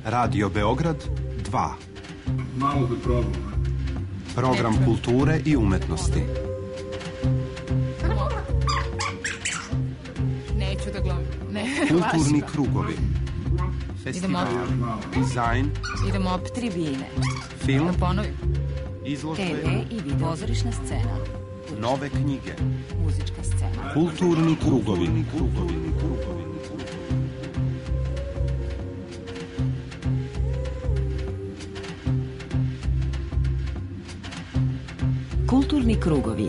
Radio Beograd 2. Malo da probam. Program kulture i umetnosti. Neću da glumim. Kulturni krugovi. Festival, dizajn. Idemo opet tribine. Film. Da ponovim. Izložbe. TV i video. Pozorišna scena. Nove knjige. Muzička scena. Kulturni krugovi. Kulturni krugovi.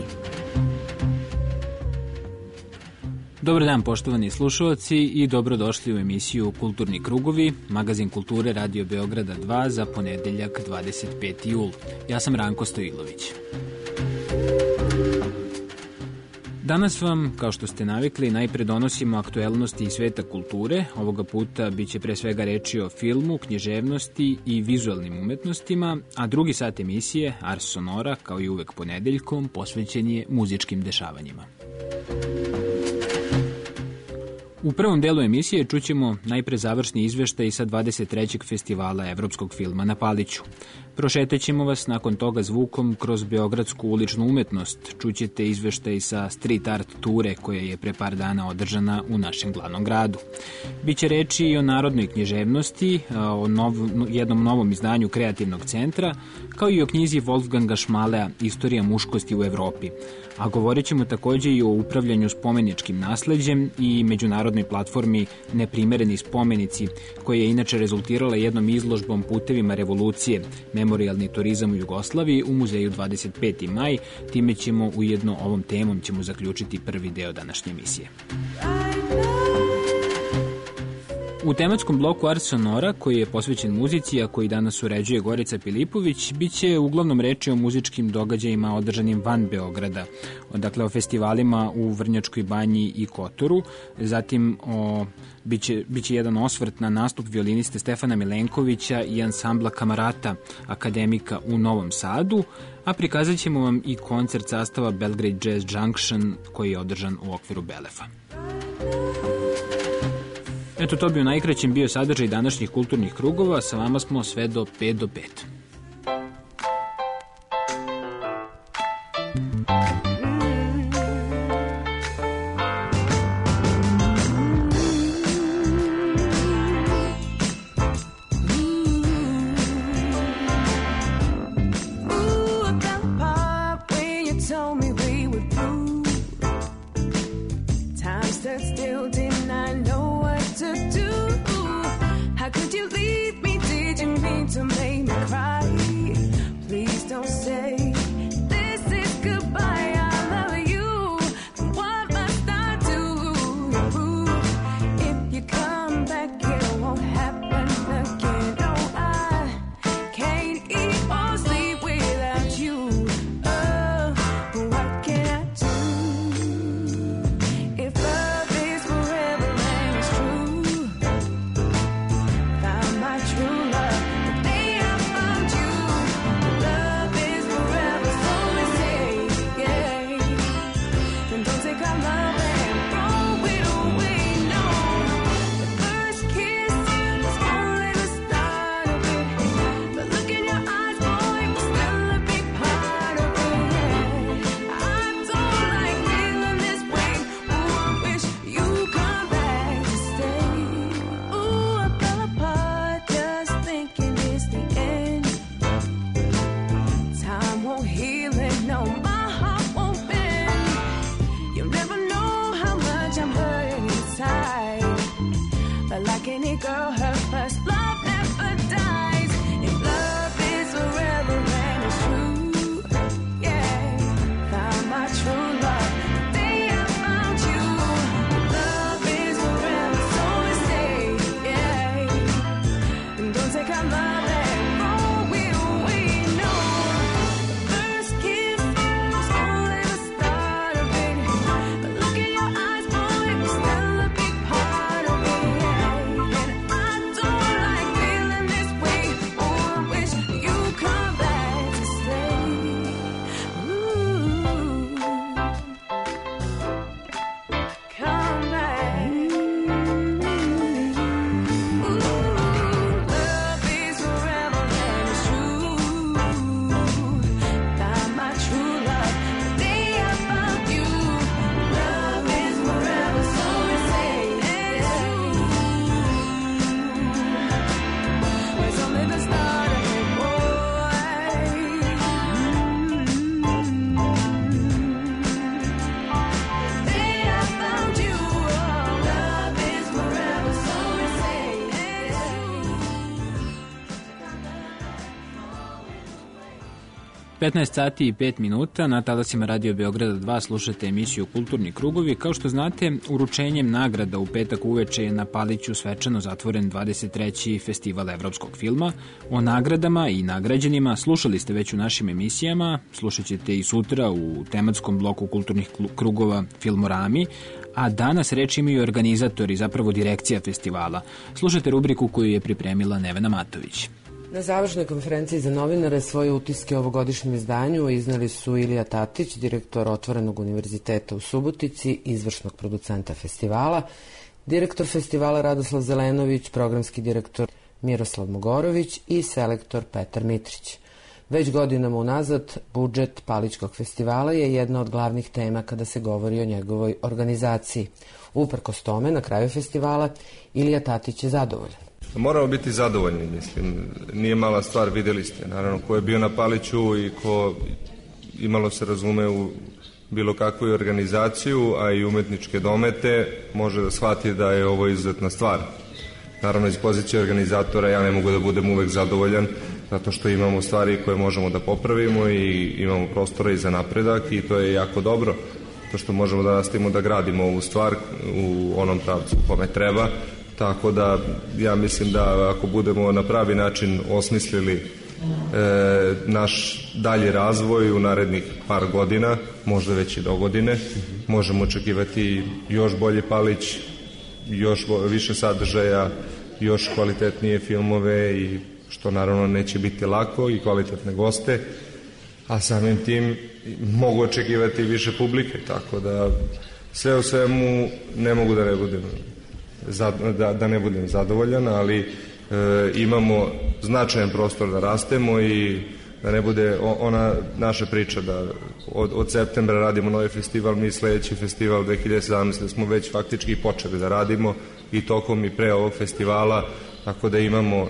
Dobar dan, poštovani slušalci, i dobrodošli u emisiju Kulturni krugovi, magazin kulture Radio Beograda 2 za ponedeljak 25. jul. Ja sam Ranko Stojilović. Danas vam, kao što ste navikli, najpre donosimo aktuelnosti iz sveta kulture. Ovoga puta biće pre svega reči o filmu, književnosti i vizualnim umetnostima, a drugi sat emisije, Ars Sonora, kao i uvek ponedeljkom, posvećen je muzičkim dešavanjima. U prvom delu emisije čućemo najpre završni izveštaj sa 23. festivala evropskog filma na Paliću. Prošetaćemo vas nakon toga zvukom kroz beogradsku uličnu umetnost. Čućete izveštaj sa street art ture koja je pre par dana održana u našem glavnom gradu. Biće reči i o narodnoj književnosti, o jednom novom izdanju Kreativnog centra, kao i o knjizi Wolfganga Schmalea Istorija muškosti u Evropi. A govorit ćemo takođe i o upravljanju spomeničkim nasleđem i međunarodnoj platformi Neprimereni spomenici, koja je inače rezultirala jednom izložbom Putevima revolucije, memorijalni turizam u Jugoslaviji u muzeju 25. maj. Time ćemo ujedno ovom temom ćemo zaključiti prvi deo današnje emisije. U tematskom bloku Ars Sonora, koji je posvećen muzici, a koji danas uređuje Gorica Pilipović, biće uglavnom reči o muzičkim događajima održanim van Beograda, dakle o festivalima u Vrnjačkoj Banji i Kotoru, zatim biće jedan osvrt na nastup violiniste Stefana Milenkovića i ansambla Kamarata akademika u Novom Sadu, a prikazat ćemo vam i koncert sastava Belgrade Jazz Junction koji je održan u okviru Belefa. Eto, to bi u najkraćem bio sadržaj današnjih kulturnih krugova. Sa vama smo sve do 5 do 5. Like 15 sati i 5 minuta na talasima Radio Beograda 2 slušate emisiju Kulturni krugovi. Kao što znate, uručenjem nagrada u petak uveče je na Paliću svečano zatvoren 23. festival evropskog filma. O nagradama i nagrađenima slušali ste već u našim emisijama, slušat ćete i sutra u tematskom bloku kulturnih krugova Filmorami, a danas reč imaju organizatori, zapravo direkcija festivala. Slušate rubriku koju je pripremila Nevena Matović. Na završnoj konferenciji za novinare svoje utiske o ovogodišnjem izdanju izneli su Ilija Tatić, direktor Otvorenog univerziteta u Subotici, izvršnog producenta festivala, direktor festivala Radoslav Zelenović, programski direktor Miroslav Mogorović i selektor Petar Mitrić. Već godinama unazad, budžet Palićkog festivala je jedna od glavnih tema kada se govori o njegovoj organizaciji. Uprkos tome, na kraju festivala, Ilija Tatić je zadovoljan. Moramo biti zadovoljni, mislim, nije mala stvar, vidjeli ste, naravno, ko je bio na Paliću i ko imalo se razume u bilo kakvu organizaciju, a i umetničke domete, može da shvati da je ovo izuzetna stvar. Naravno, iz pozicije organizatora ja ne mogu da budem uvek zadovoljan, zato što imamo stvari koje možemo da popravimo i imamo prostora i za napredak i to je jako dobro, to što možemo da nastavimo da gradimo ovu stvar u onom pravcu kome treba. Tako da ja mislim da ako budemo na pravi način osmislili naš dalji razvoj u narednih par godina, možda već i do godine, možemo očekivati još bolji Palić, još više sadržaja, još kvalitetnije filmove i što naravno neće biti lako i kvalitetne goste, a samim tim mogu očekivati više publike, tako da sve u svemu ne mogu da ne budem zadovoljan, ali imamo značajan prostor da rastemo i da ne bude ona naša priča da od septembra radimo novi festival, mi sledeći festival 2017. smo već faktički počeli da radimo i tokom i pre ovog festivala, tako da imamo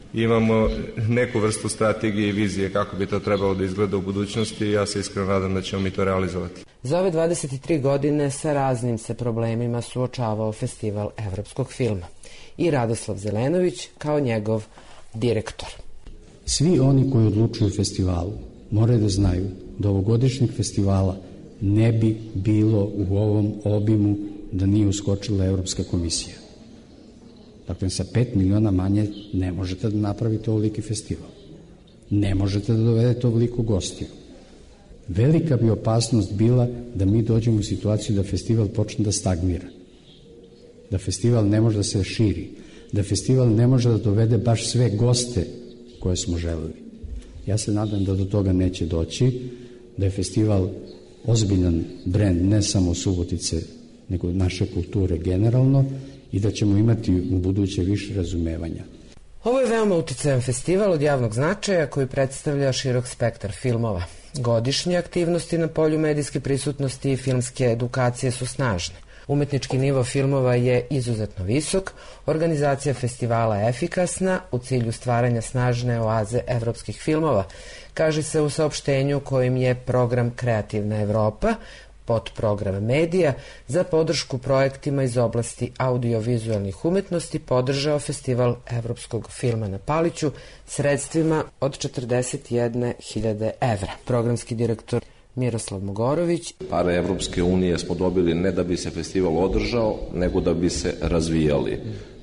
neku vrstu strategije i vizije kako bi to trebalo da izgleda u budućnosti i ja se iskreno nadam da ćemo mi to realizovati. Za ove 23 godine sa raznim se problemima suočavao festival evropskog filma i Radoslav Zelenović kao njegov direktor. Svi oni koji odlučuju o festivalu moraju da znaju da ovogodišnjeg festivala ne bi bilo u ovom obimu da nije uskočila Evropska komisija. Dakle, sa 5 miliona manje ne možete da napravite ovoliki festival. Ne možete da dovedete ovoliko gostiju. Velika bi opasnost bila da mi dođemo u situaciju da festival počne da stagnira. Da festival ne može da se širi. Da festival ne može da dovede baš sve goste koje smo želeli. Ja se nadam da do toga neće doći, da je festival ozbiljan brend ne samo Subotice, nego naše kulture generalno i da ćemo imati u buduće više razumevanja. Ovo je veoma uticajan festival od javnog značaja koji predstavlja širok spektar filmova. Godišnje aktivnosti na polju medijske prisutnosti i filmske edukacije su snažne. Umetnički nivo filmova je izuzetno visok, organizacija festivala je efikasna u cilju stvaranja snažne oaze evropskih filmova, kaže se u saopštenju kojim je program Kreativna Evropa, podprogram medija, za podršku projektima iz oblasti audio-vizualnih umetnosti podržao festival evropskog filma na Paliću sredstvima od 41.000 evra. Programski direktor Miroslav Mogorović. Pare Evropske unije smo dobili ne da bi se festival održao, nego da bi se razvijali.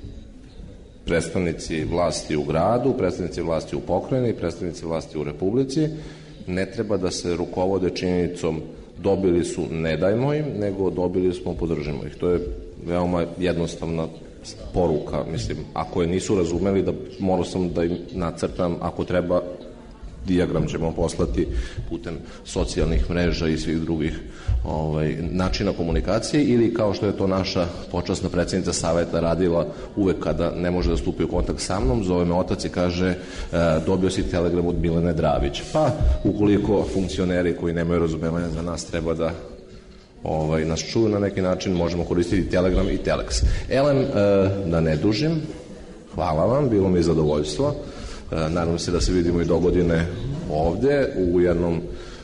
Predstavnici vlasti u gradu, predstavnici vlasti u pokrajini, predstavnici vlasti u Republici ne treba da se rukovode činjenicom dobili su ne dajmo im, nego dobili smo podržimo ih. To je veoma jednostavna poruka, mislim, ako je nisu razumeli da morao sam da im nacrtam, ako treba dijagram ćemo poslati putem socijalnih mreža i svih drugih načina komunikacije ili kao što je to naša počasna predsjednica saveta radila uvek kada ne može da stupi u kontakt sa mnom, zove me otac i kaže dobio si telegram od Milene Dravić. Pa ukoliko funkcioneri koji nemaju razumevanja za nas treba da nas čuju na neki način, možemo koristiti Telegram i Telex. Elem, da ne dužim, hvala vam, bilo mi je zadovoljstvo. Nadam se da se vidimo i dogodine ovde u jednom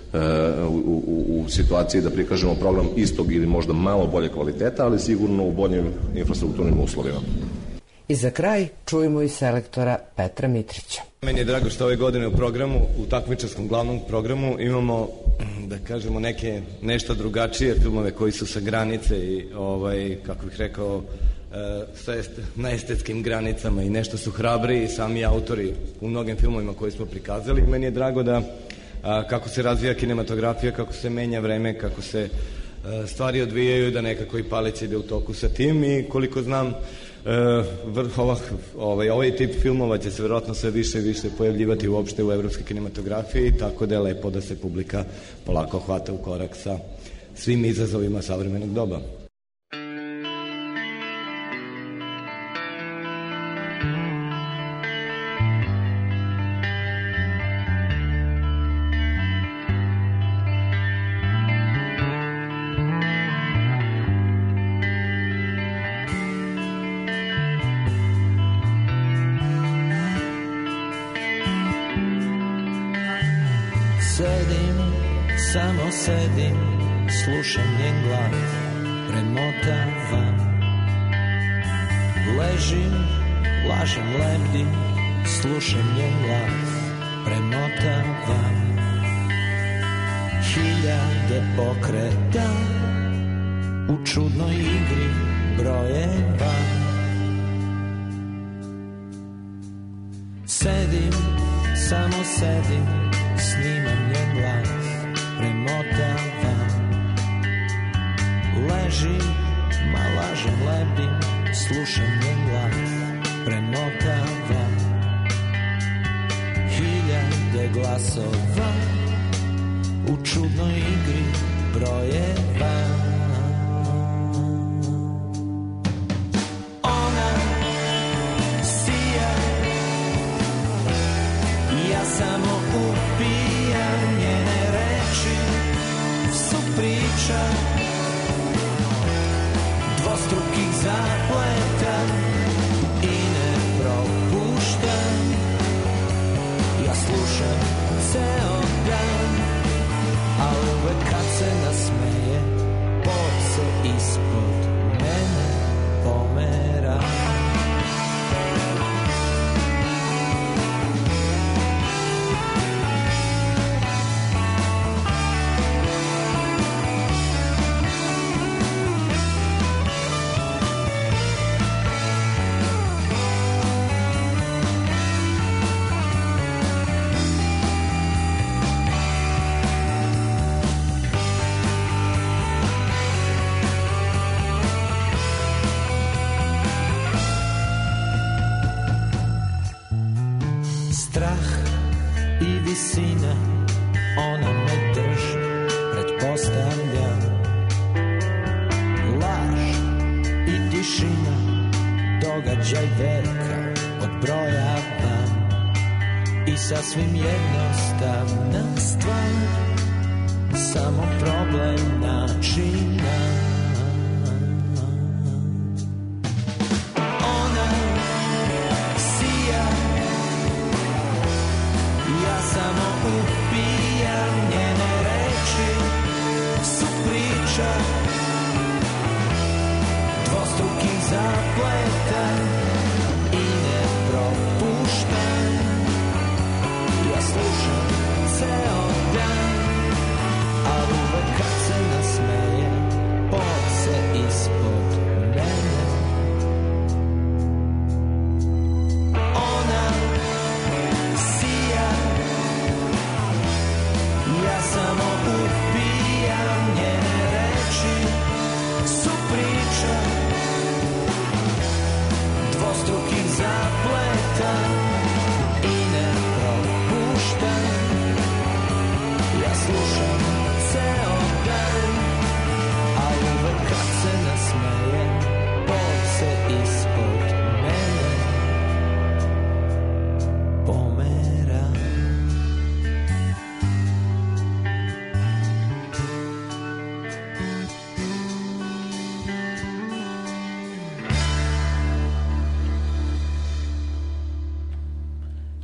u situaciji da prikažemo program istog ili možda malo bolje kvaliteta, ali sigurno u boljim infrastrukturnim uslovima. I za kraj čujemo i selektora Petra Mitrića. Meni je drago što ove godine u programu, u takmičarskom glavnom programu imamo, da kažemo, nešto drugačije filmove koji su sa granice i, kako bih rekao, na estetskim granicama i nešto su hrabri i sami autori u mnogim filmovima koji smo prikazali. Meni je drago da kako se razvija kinematografija, kako se menja vreme, kako se stvari odvijaju, da nekako i Palić ide u toku sa tim i koliko znam ovaj tip filmova će se verovatno sve više i više pojavljivati uopšte u evropskoj kinematografiji, tako da je lepo da se publika polako hvata u korak sa svim izazovima savremenog doba. Samo sedim, slušam njen glas, premotavam. Ležim, lažem, lebdim, slušam njen glas, premotavam. Hiljade pokreta u čudnoj igri brojeva. Sedim, samo sedim, snimam njen glas, premotavam. Ležim, ma lažem, lebdim, slušam njen glas, premotavam. Hiljade glasova u čudnoj igri brojeva. Ona sija, ja samo upijam njene reči, su priča dvostrukih zapleta i ne propuštam. Ja slušam ceo dan, a uvek kad se nasmeje, pod se ispod mene pomera. Visina, ona me drži, pretpostavljam. Laž i tišina, događaj veka odbrojavam. I sasvim jednostavna stvar, samo problem načina. Upijam njene reči, su priča dvostrukih zapleta i ne propuštam. Ja slušam ceo dan, a uvek kad se nasmeje, pod se ispod mene. Ona sija, ja samo upijam njene reči, su priča dvostrukih zapleta i ne propuštam. Ja slušam ceo dan, a uvek kad se nasmeje, pod se ispod mene pomera.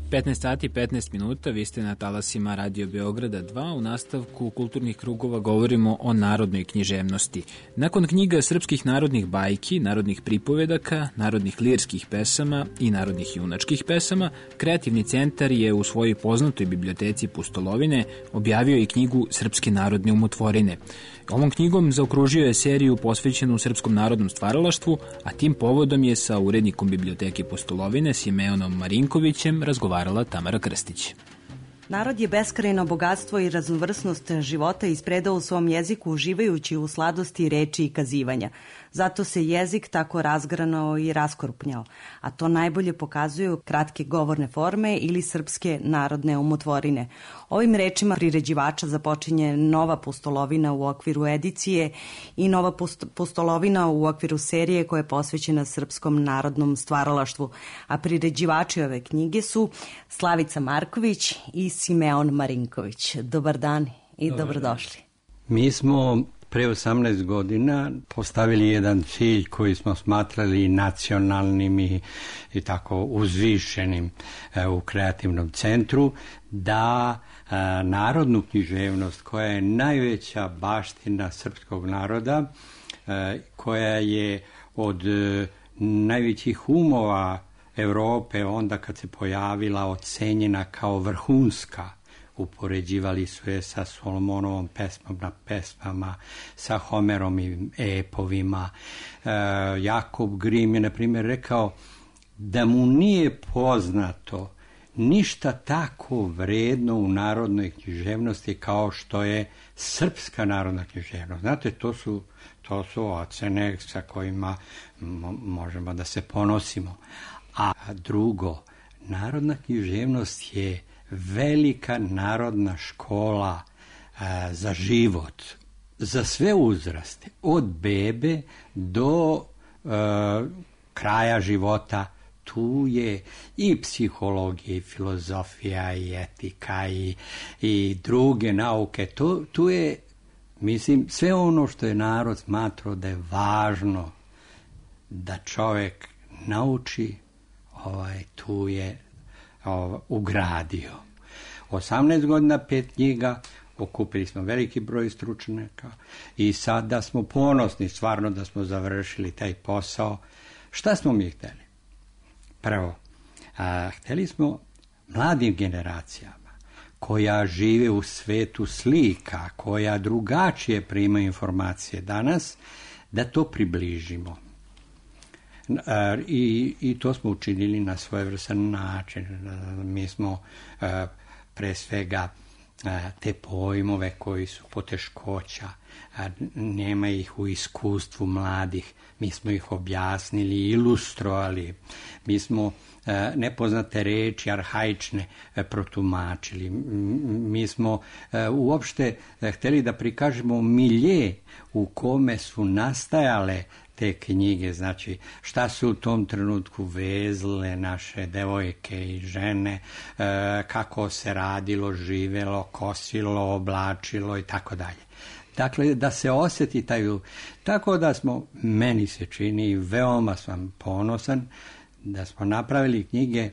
15 sati 15 minuta, vi ste na talasima Radio Beograda 2. U nastavku kulturnih krugova govorimo o narodnoj književnosti. Nakon knjiga srpskih narodnih bajki, narodnih pripovedaka, narodnih lirskih pesama i narodnih junačkih pesama, Kreativni centar je u svojoj poznatoj biblioteci Pustolovine objavio i knjigu Srpske narodne umotvorine. Ovom knjigom zaokružio je seriju posvećenu srpskom narodnom stvaralaštvu, a tim povodom je sa urednikom biblioteke Pustolovine Simeonom Marinkovićem razgovarala Tamara Krstić. Narod je beskrajno bogatstvo i raznovrsnost života ispredao u svom jeziku uživajući u sladosti reči i kazivanja. Zato se jezik tako razgranao i raskorupnjao, a to najbolje pokazuju kratke govorne forme ili srpske narodne umotvorine. Ovim rečima priređivača započinje nova pustolovina u okviru edicije i nova pustolovina u okviru serije koja je posvećena srpskom narodnom stvaralaštvu, a priređivači ove knjige su Slavica Marković i Simeon Marinković. Dobar dan i dobrodošli. Mi smo pre 18 godina postavili jedan cilj koji smo smatrali nacionalnim i tako uzvišenim u Kreativnom centru, da narodnu književnost, koja je najveća baština srpskog naroda, koja je od najvećih umova Evrope onda kad se pojavila ocenjena kao vrhunska. Upoređivali su je sa Solomonovom pesmom na pesmama, sa Homerovim epovima. Jakob Grim je, na primjer, rekao da mu nije poznato ništa tako vredno u narodnoj književnosti kao što je srpska narodna književnost. Znate, to su ocene sa kojima možemo da se ponosimo. A drugo, narodna književnost je velika narodna škola za život, za sve uzraste, od bebe do kraja života. Tu je i psihologija, i filozofija, i etika, i druge nauke. Tu je, mislim, sve ono što je narod smatrao da je važno da čovjek nauči, tu je ugradio. 18 godina, 5 knjiga, okupili smo veliki broj stručnjaka i sada smo ponosni stvarno da smo završili taj posao. Šta smo mi hteli? Prvo, hteli smo mladim generacijama koja žive u svetu slika, koja drugačije prima informacije danas, da to približimo. I to smo učinili na svojevrsan način. Mi smo pre svega te pojmove koji su poteškoća, nema ih u iskustvu mladih, mi smo ih objasnili, ilustrovali, mi smo nepoznate reči, arhaične, protumačili. Mi smo uopšte hteli da prikažemo milje u kome su nastajale te knjige, znači šta su u tom trenutku vezle naše devojke i žene, kako se radilo, živelo, kosilo, oblačilo i tako dalje. Dakle, da se osjeti taj... Tako da smo, meni se čini, veoma sam ponosan da smo napravili knjige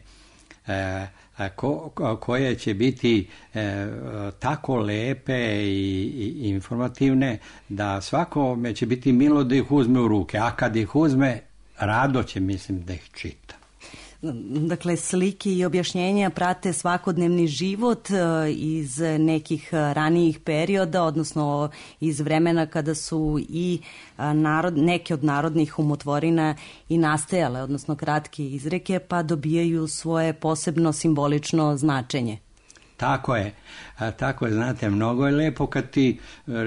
koje će biti tako lepe i informativne da svakome će biti milo da ih uzme u ruke, a kad ih uzme, rado će, mislim, da ih čita. Dakle, slike i objašnjenja prate svakodnevni život iz nekih ranijih perioda, odnosno iz vremena kada su i neke od narodnih umotvorina i nastajale, odnosno kratke izreke, pa dobijaju svoje posebno simbolično značenje. Tako je, znate, mnogo je lepo kad ti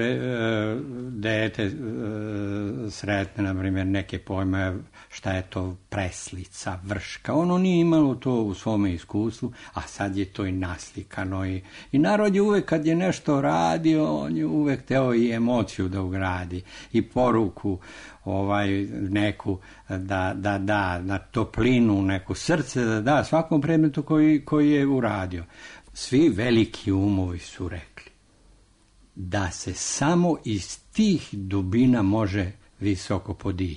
dete sretne, na primjer, neke pojme, šta je to preslica, vrška. Ono nije imalo to u svome iskustvu, a sad je to i naslikano. I narod je uvek, kad je nešto radio, on je uvek teo i emociju da ugradi, i poruku neku da na toplinu, neku srce da da svakom predmetu koji je uradio. Svi veliki umovi su rekli da se samo iz tih dubina može visoko podići.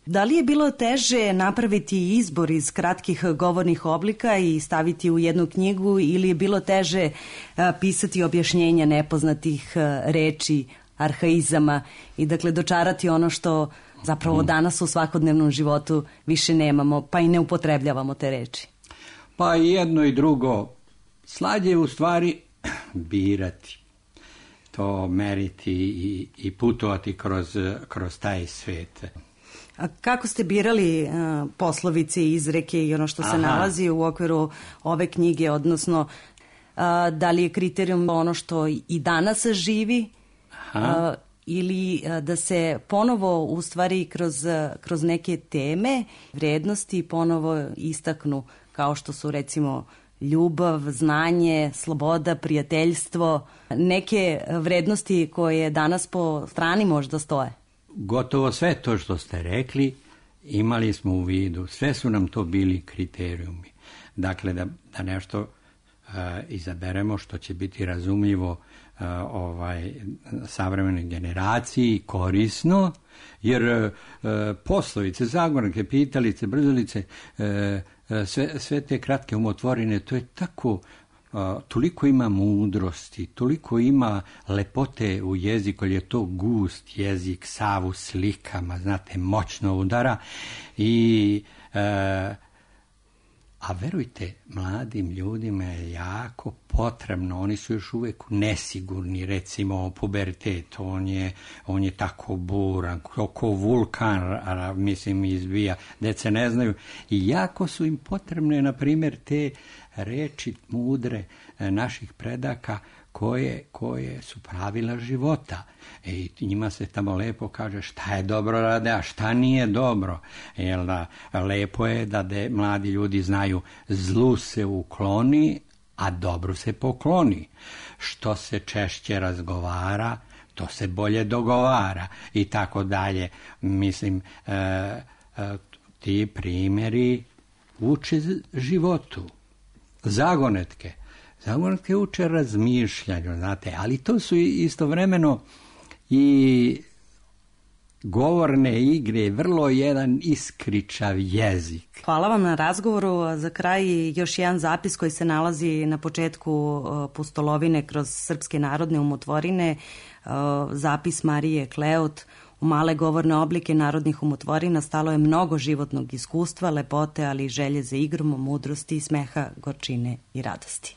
Da li je bilo teže napraviti izbor iz kratkih govornih oblika i staviti u jednu knjigu ili je bilo teže pisati objašnjenja nepoznatih reči, arhaizama i dakle dočarati ono što zapravo danas u svakodnevnom životu više nemamo, pa i ne upotrebljavamo te reči? Pa i jedno i drugo. Slađe je u stvari birati, to meriti i putovati kroz taj svet. A kako ste birali poslovice i izreke i ono što se nalazi u okviru ove knjige, odnosno da li je kriterijum ono što i danas živi ili da se ponovo u stvari kroz neke teme, vrednosti ponovo istaknu kao što su recimo ljubav, znanje, sloboda, prijateljstvo, neke vrednosti koje danas po strani možda stoje? Gotovo sve to što ste rekli imali smo u vidu, sve su nam to bili kriterijumi. Dakle, da nešto izaberemo što će biti razumljivo savremenoj generaciji, korisno, jer poslovice, zagonke, pitalice, brzalice, sve te kratke umotvorine, to je tako, toliko ima mudrosti, toliko ima lepote u jeziku, jer je to gust jezik, sav u slikama, znate, moćno udara a verujte, mladim ljudima je jako potrebno, oni su još uvijek nesigurni, recimo pubertet, on je tako buran, oko vulkan, mislim, izbija, deca ne znaju, i jako su im potrebne, na primjer, te reči mudre naših predaka koje su pravila života. I njima se tamo lepo kaže šta je dobro rade, a šta nije dobro. Jel da, lepo je da mladi ljudi znaju zlu se ukloni, a dobru se pokloni. Što se češće razgovara, to se bolje dogovara i tako dalje. Mislim, ti primjeri uče životu. Zagonetke uče razmišljanju, znate, ali to su istovremeno i govorne igre, vrlo jedan iskričav jezik. Hvala vam na razgovoru. Za kraj još jedan zapis koji se nalazi na početku pustolovine kroz srpske narodne umotvorine, zapis Marije Kleot. U male govorne oblike narodnih umotvorina stalo je mnogo životnog iskustva, lepote, ali i želje za igrom, mudrosti, smeha, gorčine i radosti.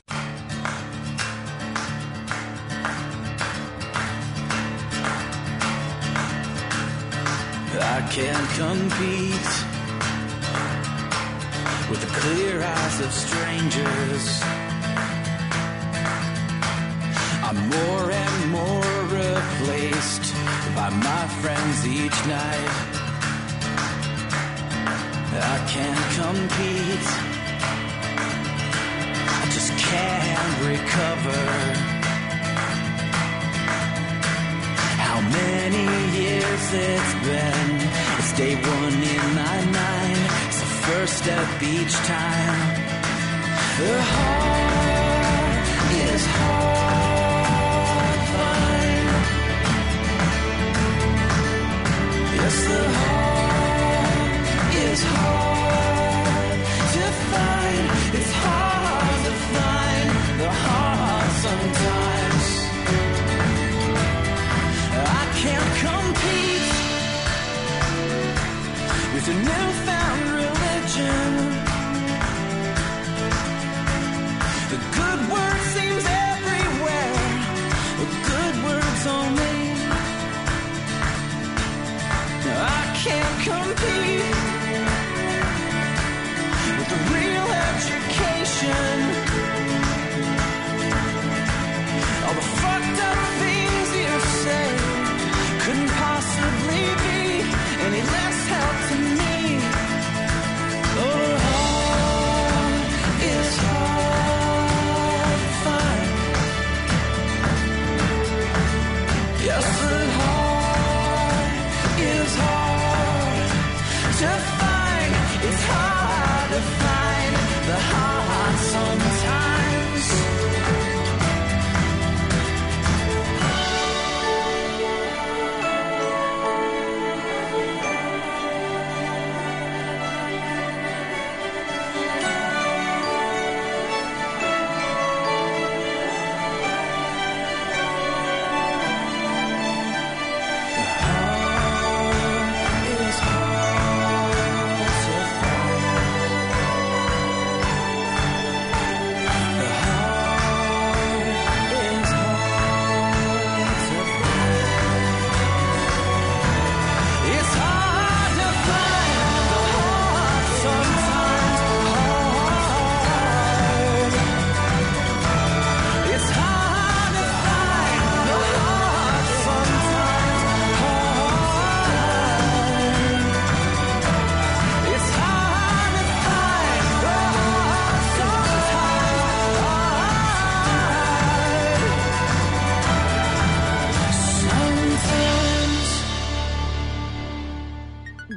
I can't compete with the clear eyes of strangers. I'm more and more replaced by my friends each night. I can't compete, I just can't recover. How many years it's been, it's day one in my mind, it's the first step each time. The heart is hard to find. Yes, the heart is hard to find. It's hard to find the heart sometimes. I can't compete with a newfound religion.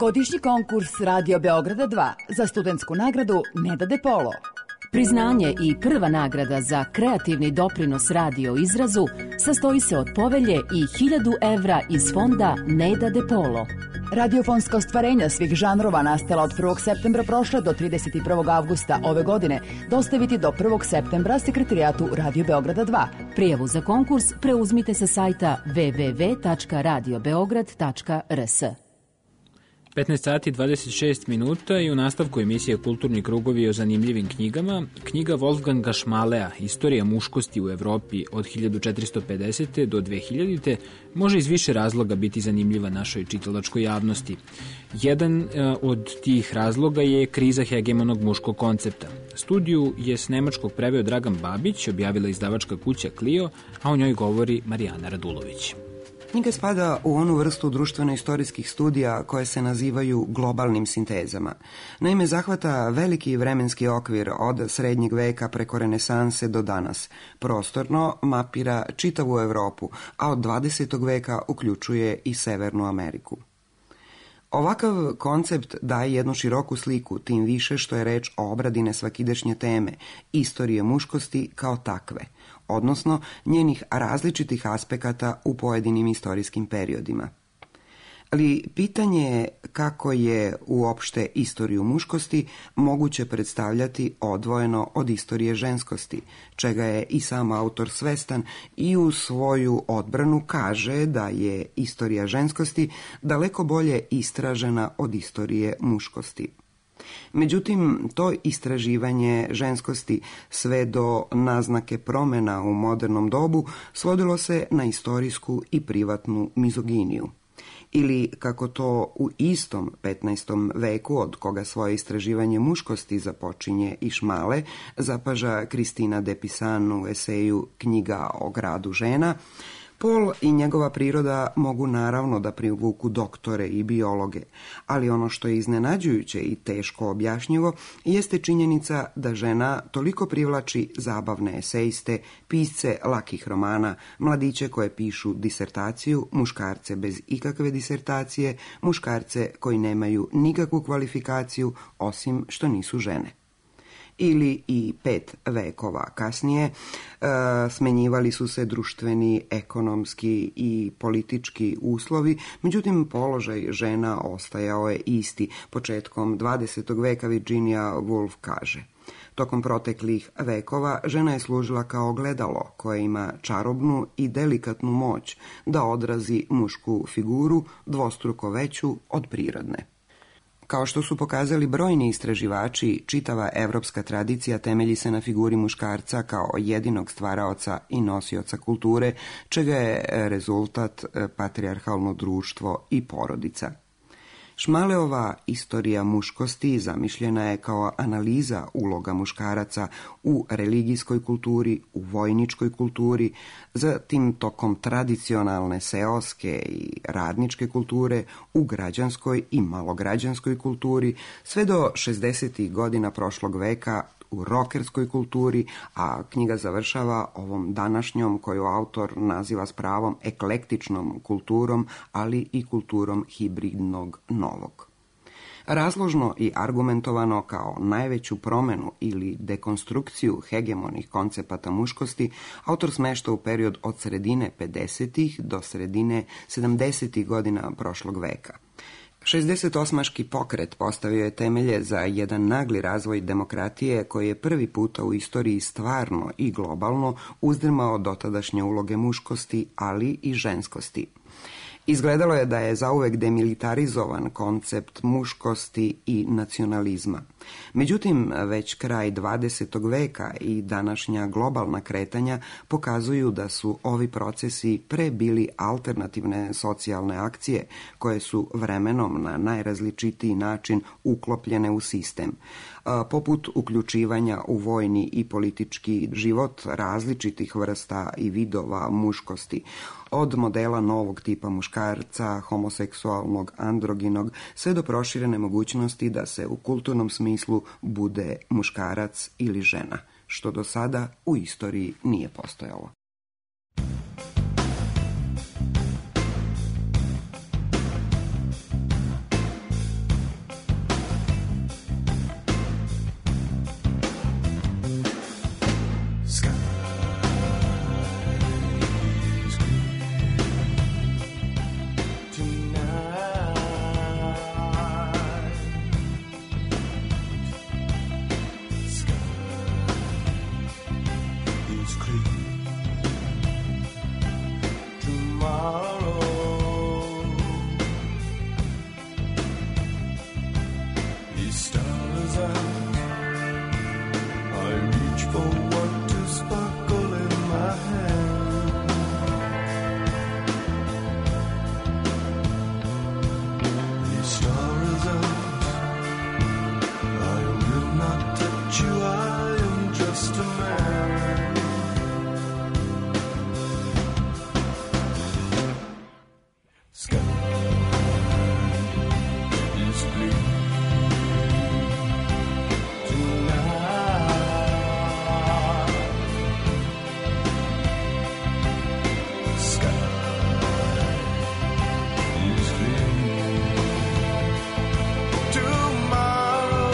Godišnji konkurs Radio Beograda 2 za studentsku nagradu Neda De Polo. Priznanje i prva nagrada za kreativni doprinos radio izrazu sastoji se od povelje i 1000 evra iz fonda Neda De Polo. Radiofonska ostvarenja svih žanrova nastala od 1. septembra prošle do 31. avgusta ove godine dostaviti do 1. septembra Sekretarijatu Radio Beograda 2. Prijavu za konkurs preuzmite sa sajta www.radiobeograd.rs. 15 sati 26 minuta i u nastavku emisije Kulturni krugovi o zanimljivim knjigama, knjiga Wolfganga Schmalea, Istorija muškosti u Evropi od 1450. do 2000. može iz više razloga biti zanimljiva našoj čitalačkoj javnosti. Jedan od tih razloga je kriza hegemonog muškog koncepta. Studiju je s nemačkog preveo Dragan Babić, objavila izdavačka kuća Clio, a o njoj govori Marijana Radulović. Knjiga spada u onu vrstu društveno-istorijskih studija koje se nazivaju globalnim sintezama. Naime, zahvata veliki vremenski okvir od srednjeg veka preko renesanse do danas. Prostorno mapira čitavu Evropu, a od 20. veka uključuje i Severnu Ameriku. Ovakav koncept daje jednu široku sliku, tim više što je reč o obradi nesvakidašnje teme, istorije muškosti kao takve, odnosno njenih različitih aspekata u pojedinim istorijskim periodima. Ali pitanje je kako je uopšte istoriju muškosti moguće predstavljati odvojeno od istorije ženskosti, čega je i sam autor svestan i u svoju odbranu kaže da je istorija ženskosti daleko bolje istražena od istorije muškosti. Međutim, to istraživanje ženskosti sve do naznake promjena u modernom dobu svodilo se na istorijsku i privatnu mizoginiju. Ili, kako to u istom 15. veku, od koga svoje istraživanje muškosti započinje i Schmale, zapaža Kristina de Pisan u eseju Knjiga o gradu žena, pol i njegova priroda mogu naravno da privuku doktore i biologe, ali ono što je iznenađujuće i teško objašnjivo jeste činjenica da žena toliko privlači zabavne esejiste, pisce lakih romana, mladiće koje pišu disertaciju, muškarce bez ikakve disertacije, muškarce koji nemaju nikakvu kvalifikaciju osim što nisu žene. Ili i 5 vekova kasnije smenjivali su se društveni, ekonomski i politički uslovi, međutim položaj žena ostajao je isti. Početkom 20. veka Virginia Woolf kaže: tokom proteklih vekova žena je služila kao ogledalo koje ima čarobnu i delikatnu moć da odrazi mušku figuru dvostruko veću od prirodne. Kao što su pokazali brojni istraživači, čitava evropska tradicija temelji se na figuri muškarca kao jedinog stvaraoca i nosioca kulture, čega je rezultat patrijarhalno društvo i porodica. Schmaleova istorija muškosti zamišljena je kao analiza uloga muškaraca u religijskoj kulturi, u vojničkoj kulturi, zatim tokom tradicionalne seoske i radničke kulture, u građanskoj i malograđanskoj kulturi, sve do 60. godina prošlog veka u rokerskoj kulturi, a knjiga završava ovom današnjom koju autor naziva s pravom eklektičnom kulturom, ali i kulturom hibridnog novog. Razložno i argumentovano kao najveću promenu ili dekonstrukciju hegemonih koncepata muškosti, autor smešta u period od sredine 50. do sredine 70. godina prošlog veka. 68. pokret postavio je temelje za jedan nagli razvoj demokratije koji je prvi puta u istoriji stvarno i globalno uzdrmao dotadašnje uloge muškosti, ali i ženskosti. Izgledalo je da je zauvek demilitarizovan koncept muškosti i nacionalizma. Međutim, već kraj 20. veka i današnja globalna kretanja pokazuju da su ovi procesi pre bili alternativne socijalne akcije koje su vremenom na najrazličitiji način uklopljene u sistem, poput uključivanja u vojni i politički život različitih vrsta i vidova muškosti, od modela novog tipa muškarca, homoseksualnog, androginog, sve do proširene mogućnosti da se u kulturnom smislu bude muškarac ili žena, što do sada u istoriji nije postojalo. tomorrow. These stars out, I reach for what to sparkle in my hand. These stars out, I will not touch you, I am just a man. Sky is blue tonight. Sky is blue tomorrow.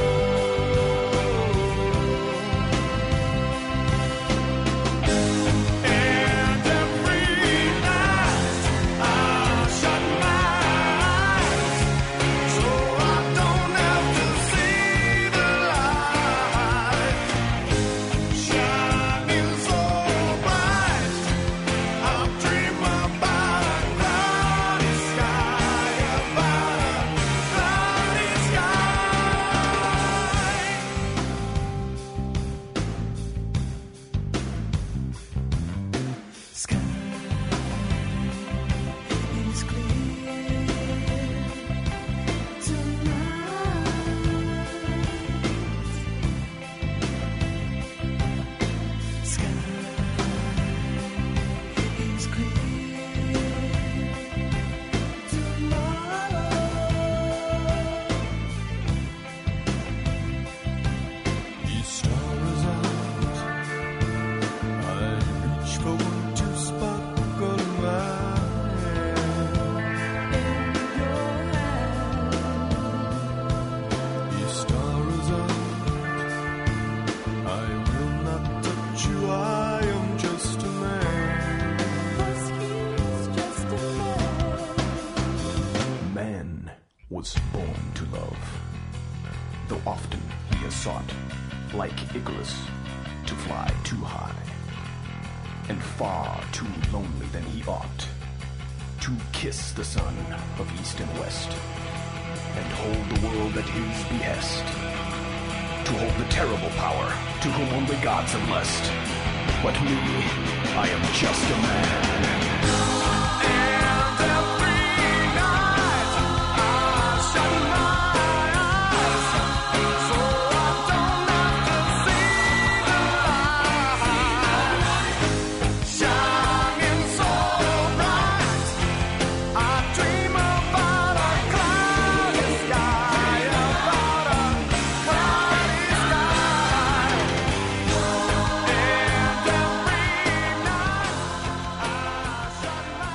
And every night I shut my eyes so I don't have to see the light shining so bright. I'll dream about a cloudy sky, about a cloudy sky. Sky is clear tonight. Sky is clear tomorrow. These stars out, I reach for one to sparkle in my hand. These stars out, I will not touch you, I am just a man. 'Cause he's just a man. Man was born to love, though often he has sought, like Icarus, to fly too high, and far too lonely than he ought, to kiss the sun of east and west, and hold the world at his behest, to hold the terrible power to whom only gods are blessed. But me, I am just a man. And every night I shut my eyes so I don't have to see the light shining so bright. I dream about a cloudy sky, about a cloudy sky. And every night I shut my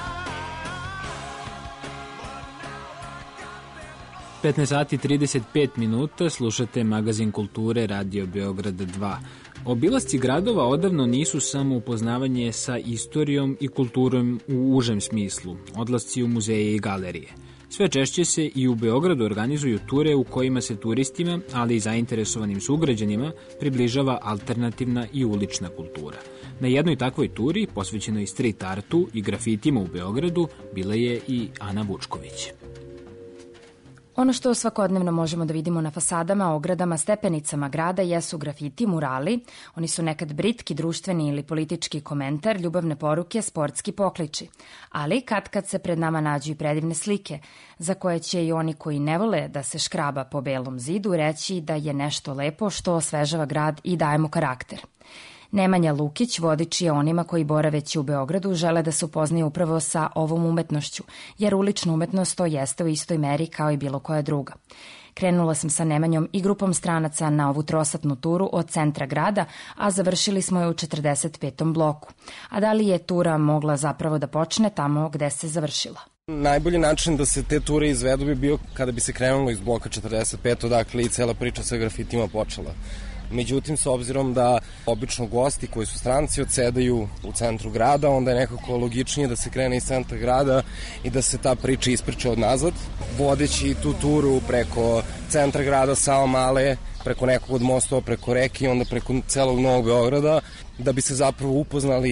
15 sati 35 minuta, slušate magazin kulture Radio Beograd 2. Obilasci gradova odavno nisu samo upoznavanje sa istorijom i kulturom u užem smislu, odlasci u muzeje i galerije. Sve češće se i u Beogradu organizuju ture u kojima se turistima, ali i zainteresovanim sugrađanima, približava alternativna i ulična kultura. Na jednoj takvoj turi, posvećenoj street artu i grafitima u Beogradu, bila je i Ana Vučković. Ono što svakodnevno možemo da vidimo na fasadama, ogradama, stepenicama grada jesu grafiti, murali. Oni su nekad britki, društveni ili politički komentar, ljubavne poruke, sportski pokliči. Ali kad se pred nama nađu i predivne slike, za koje će i oni koji ne vole da se škraba po belom zidu reći da je nešto lepo što osvežava grad i daje mu karakter. Nemanja Lukić vodič je onima koji boraveći u Beogradu žele da se upoznaju upravo sa ovom umetnošću, jer ulična umetnost to jeste u istoj meri kao i bilo koja druga. Krenula sam sa Nemanjom i grupom stranaca na ovu trosatnu turu od centra grada, a završili smo je u 45. bloku. A da li je tura mogla zapravo da počne tamo gde se završila? Najbolji način da se te ture izvedu bi bio kada bi se krenulo iz bloka 45. Dakle i cela priča sa grafitima počela. Međutim, s obzirom da obično gosti koji su stranci odsedaju u centru grada, onda je nekako logičnije da se krene iz centra grada i da se ta priča ispriča od nazad, vodeći tu turu preko centra grada, Savamale, preko nekog od mostova, preko reke i onda preko celog Novog Beograda, da bi se zapravo upoznali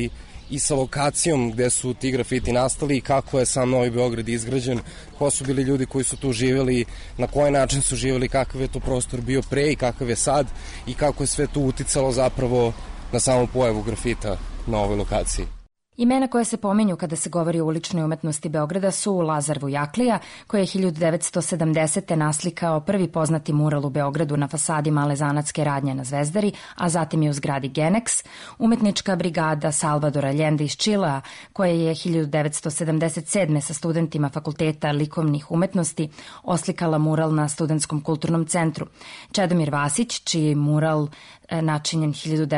i sa lokacijom gde su ti grafiti nastali i kako je sam Novi Beograd izgrađen, ko su bili ljudi koji su tu živjeli, na koji način su živjeli, kakav je to prostor bio pre i kakav je sad i kako je sve to uticalo zapravo na samu pojavu grafita na ovoj lokaciji. Imena koje se pominju kada se govori o uličnoj umetnosti Beograda su Lazar Vujaklija, koji je 1970. naslikao prvi poznati mural u Beogradu na fasadi Male zanatske radnje na Zvezdari, a zatim i u zgradi Genex, umetnička brigada Salvadora Allende iz Čilea, koja je 1977. sa studentima Fakulteta likovnih umetnosti oslikala mural na Studentskom kulturnom centru, Čedomir Vasić, čiji mural načinjen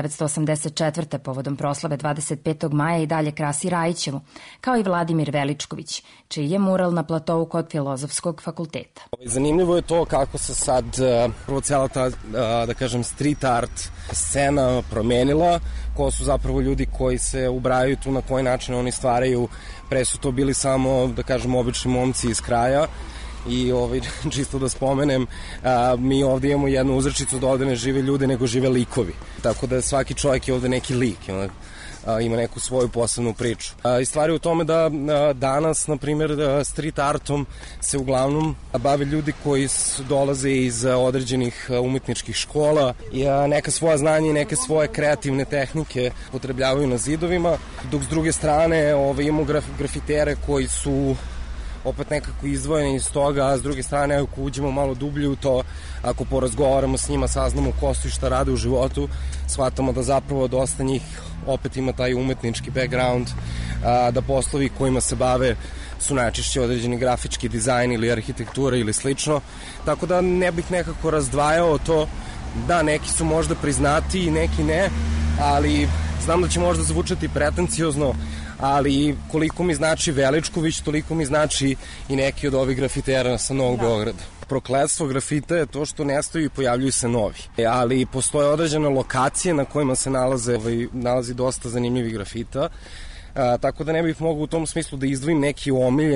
1984. povodom proslave 25. maja i dalje krasi Rajićevu, kao i Vladimir Veličković, čiji je mural na platovu kod Filozofskog fakulteta. Zanimljivo je to kako se sad prvo cijela ta, da kažem, street art scena promenila, ko su zapravo ljudi koji se ubrajaju tu, na koji način oni stvaraju. Pre su to bili samo, da kažem, obični momci iz kraja. I čisto da spomenem, mi ovde imamo jednu uzrečicu da ovde ne žive ljude, nego žive likovi. Tako da svaki čovjek je ovde neki lik, ima neku svoju posebnu priču. I stvar je u tome da danas, na primjer, street artom se uglavnom bave ljudi koji dolaze iz određenih umetničkih škola i neka svoja znanja i neke svoje kreativne tehnike potrebljavaju na zidovima, dok s druge strane imamo grafitere koji su opet nekako izdvojeni iz toga, a s druge strane ako uđemo malo dublje u to, ako porazgovaramo s njima, saznamo ko su i šta rade u životu, shvatamo da zapravo dosta njih opet ima taj umetnički background, da poslovi kojima se bave su najčešće određeni grafički dizajn ili arhitektura ili slično, tako da ne bih nekako razdvajao to, da neki su možda priznati i neki ne, ali znam da će možda zvučati pretenciozno, ali koliko mi znači Veličković, toliko mi znači i neki od ovih grafitera sa Novog Beograda. Prokletstvo grafita je to što nestaju i pojavljuju se novi. Ali postoje određene lokacije na kojima se nalazi dosta zanimljivih grafita. Tako da ne bih mogao u tom smislu da izdvojim neki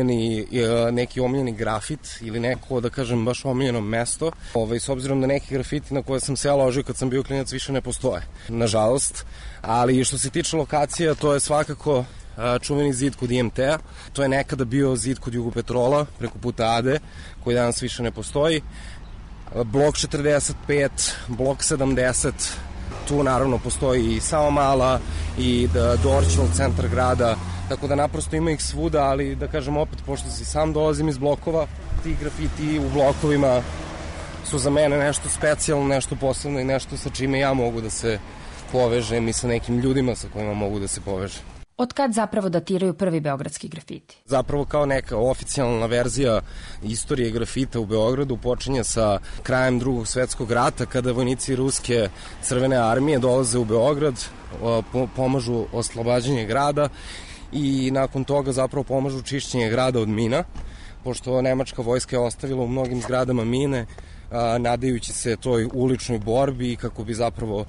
omiljeni grafit ili neko, da kažem, baš omiljeno mesto. S obzirom da neki grafiti na koje sam se ja ložio kad sam bio klinac više ne postoje, nažalost. Ali što se tiče lokacija, to je svakako čuveni zid kod IMT-a. To je nekada bio zid kod Jugopetrola, preko puta Ade, koji danas više ne postoji. Blok 45, blok 70, tu naravno postoji i Savamala i Dorćol, centar grada, tako da naprosto ima ih svuda, ali da kažem opet, pošto si sam dolazim iz blokova, ti grafiti u blokovima su za mene nešto specijalno, nešto posebno i nešto sa čime ja mogu da se povežem i sa nekim ljudima sa kojima mogu da se povežem. Od kad zapravo datiraju prvi beogradski grafiti? Zapravo kao neka oficijalna verzija istorije grafita u Beogradu počinje sa krajem Drugog svetskog rata, kada vojnici Ruske crvene armije dolaze u Beograd, pomažu oslobađanje grada i nakon toga zapravo pomažu čišćenje grada od mina, pošto nemačka vojska je ostavila u mnogim zgradama mine, nadajući se toj uličnoj borbi i kako bi zapravo,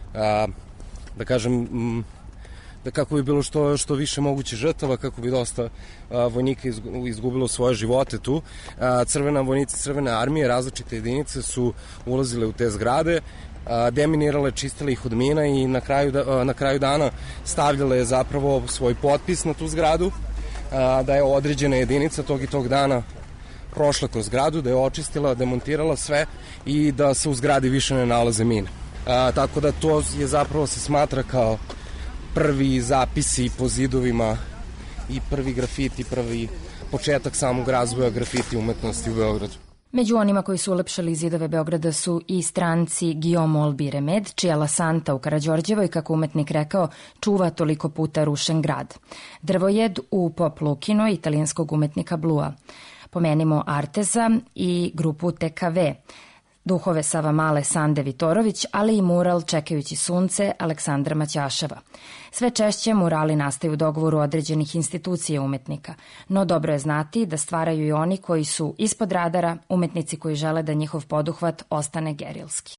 da kažem, da kako bi bilo što više moguće žrtava, kako bi dosta vojnika izgubilo svoje živote tu. Vojnici crvene armije, različite jedinice su ulazile u te zgrade, deminirale, čistile ih od mina i na kraju dana stavljale zapravo svoj potpis na tu zgradu, da je određena jedinica tog i tog dana prošla kroz zgradu, da je očistila, demontirala sve i da se u zgradi više ne nalaze mine. Tako da to je zapravo se smatra kao prvi zapisi po zidovima i prvi grafiti, prvi početak samog razvoja grafiti umetnosti u Beogradu. Među onima koji su ulepšali zidove Beograda su i stranci Guillaume Olby Remed, čija La Santa u Karađorđevoj, kako umetnik rekao, čuva toliko puta rušen grad. Drvojed u Pop Lukino, italijanskog umetnika Blua. Pomenimo Arteza i grupu TKV, duhove Savamale Sande Vitorović, ali i mural Čekajući sunce Aleksandra Maćaševa. Sve češće murali nastaju u dogovoru određenih institucija umetnika, no dobro je znati da stvaraju i oni koji su ispod radara, umetnici koji žele da njihov poduhvat ostane gerilski.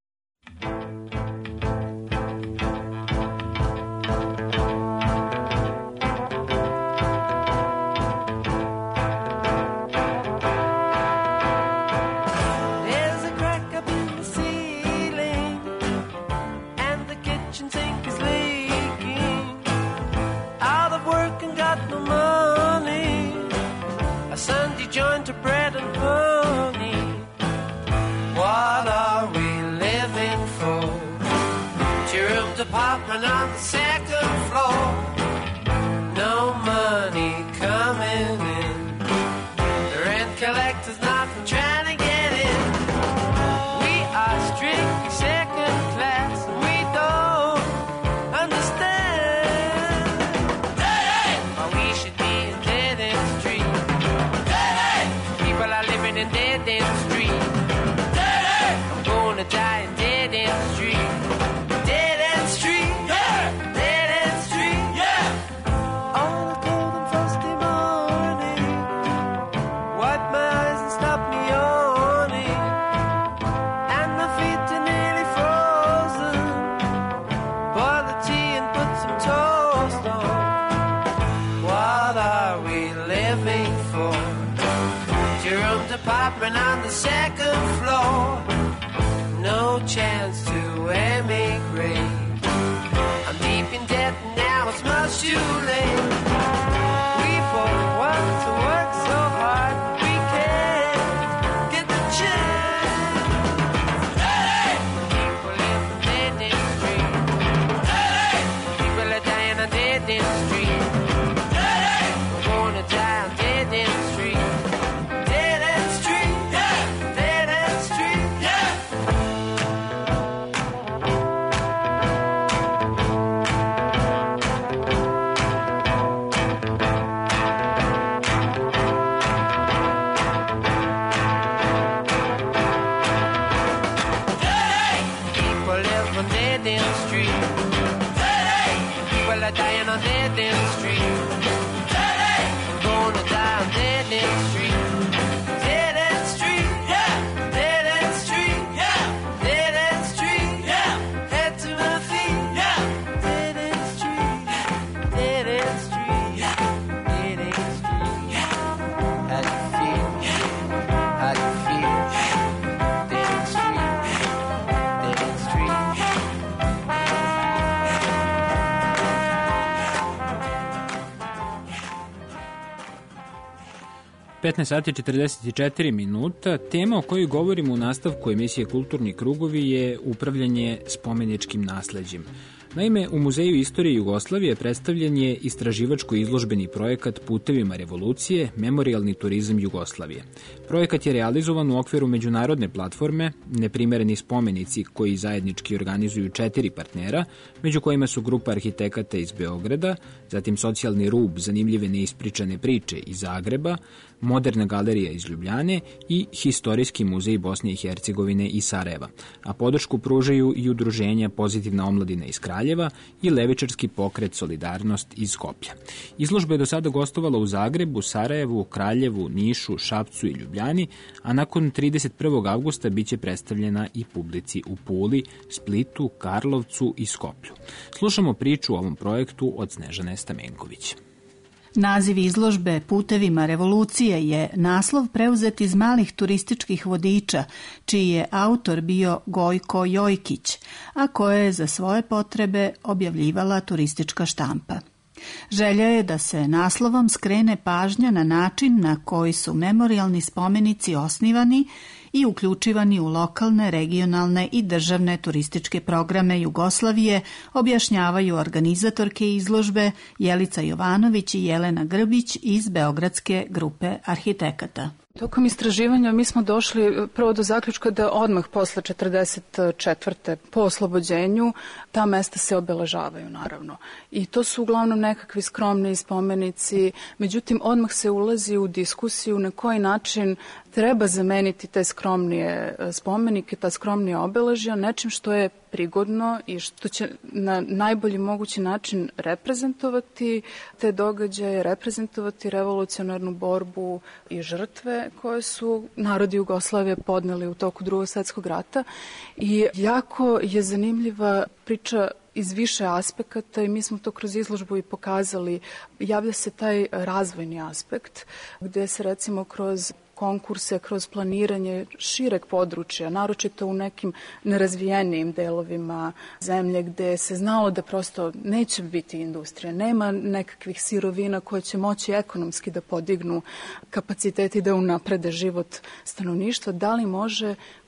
Out apartment on the second floor. No money coming in. The rent collector's not from trying to get in. We are strictly second class and we don't understand why we should be in dead-end street. People are living in dead-end street. I'm gonna die in dead-end street. Dead-end street, yeah. Dead-end street, yeah. All I told them Thursday morning, wipe my eyes and stop me yawning, and my feet are nearly frozen. Boil the tea and put some toast on. What are we living for? Jerome's apartment on the second floor. No chance to emigrate. I'm deep in debt and now it's much too late. We both want to work so hard, we can't get the chance. People live on dead-end street. People are dying on dead-end street. We're gonna die on dead-end street. Dead-end street, yeah. Dead-end street, yeah. People live on dead-end street. People are dying on dead-end street. I'm gonna die on dead-end street. Dead-end street, yeah. Dead-end street, yeah. Dead-end street, yeah. Head to my feet, yeah. Dead-end street, dead-end street, dead-end street, yeah. How do you feel? How do you feel? Dead-end street, dead-end street. 15 sati 44 minuta. Tema o kojoj govorimo u nastavku emisije Kulturni krugovi je upravljanje spomeničkim nasleđem. Naime, u Muzeju istorije Jugoslavije predstavljen je istraživačko-izložbeni projekat Putevima revolucije, memorijalni turizam Jugoslavije. Projekat je realizovan u okviru međunarodne platforme Neprimereni spomenici koji zajednički organizuju 4 partnera, među kojima su grupa arhitekata iz Beograda, zatim Socijalni rub, zanimljive neispričane priče iz Zagreba, Moderna galerija iz Ljubljane i Historijski muzej Bosne i Hercegovine i Sarajeva, a podršku pružaju i udruženja Pozitivna omladina iz Kraljeva i Levičarski pokret Solidarnost iz Skoplja. Izložba je do sada gostovala u Zagrebu, Sarajevu, Kraljevu, Nišu, Šapcu i Ljubljani, a nakon 31. avgusta biće predstavljena i publici u Puli, Splitu, Karlovcu i Skoplju. Slušamo priču o ovom projektu od Snežane Stamenković. Naziv izložbe Putevima revolucije je naslov preuzet iz malih turističkih vodiča, čiji je autor bio Gojko Jojkić, a koje je za svoje potrebe objavljivala turistička štampa. Želja je da se naslovom skrene pažnja na način na koji su memorijalni spomenici osnivani i uključivani u lokalne, regionalne i državne turističke programe Jugoslavije, objašnjavaju organizatorke izložbe Jelica Jovanović i Jelena Grbić iz Beogradske grupe arhitekata. Tokom istraživanja mi smo došli prvo do zaključka da odmah posle 44. po oslobođenju ta mesta se obeležavaju naravno. I to su uglavnom nekakvi skromni spomenici, međutim odmah se ulazi u diskusiju na koji način treba zameniti te skromnije spomenike, ta skromnija obeležja nečim što je prigodno i što će na najbolji mogući način reprezentovati te događaje, reprezentovati revolucionarnu borbu i žrtve koje su narodi Jugoslavije podneli u toku Drugog svjetskog rata. I jako je zanimljiva priča iz više aspekata i mi smo to kroz izložbu i pokazali. Javlja se taj razvojni aspekt gde se recimo kroz konkurse, kroz planiranje šireg područja, naročito u nekim nerazvijenijim delovima zemlje gde se znalo da prosto neće biti industrija, nema nekakvih sirovina koje će moći ekonomski da podignu kapaciteti da unaprede život stanovništva, da li može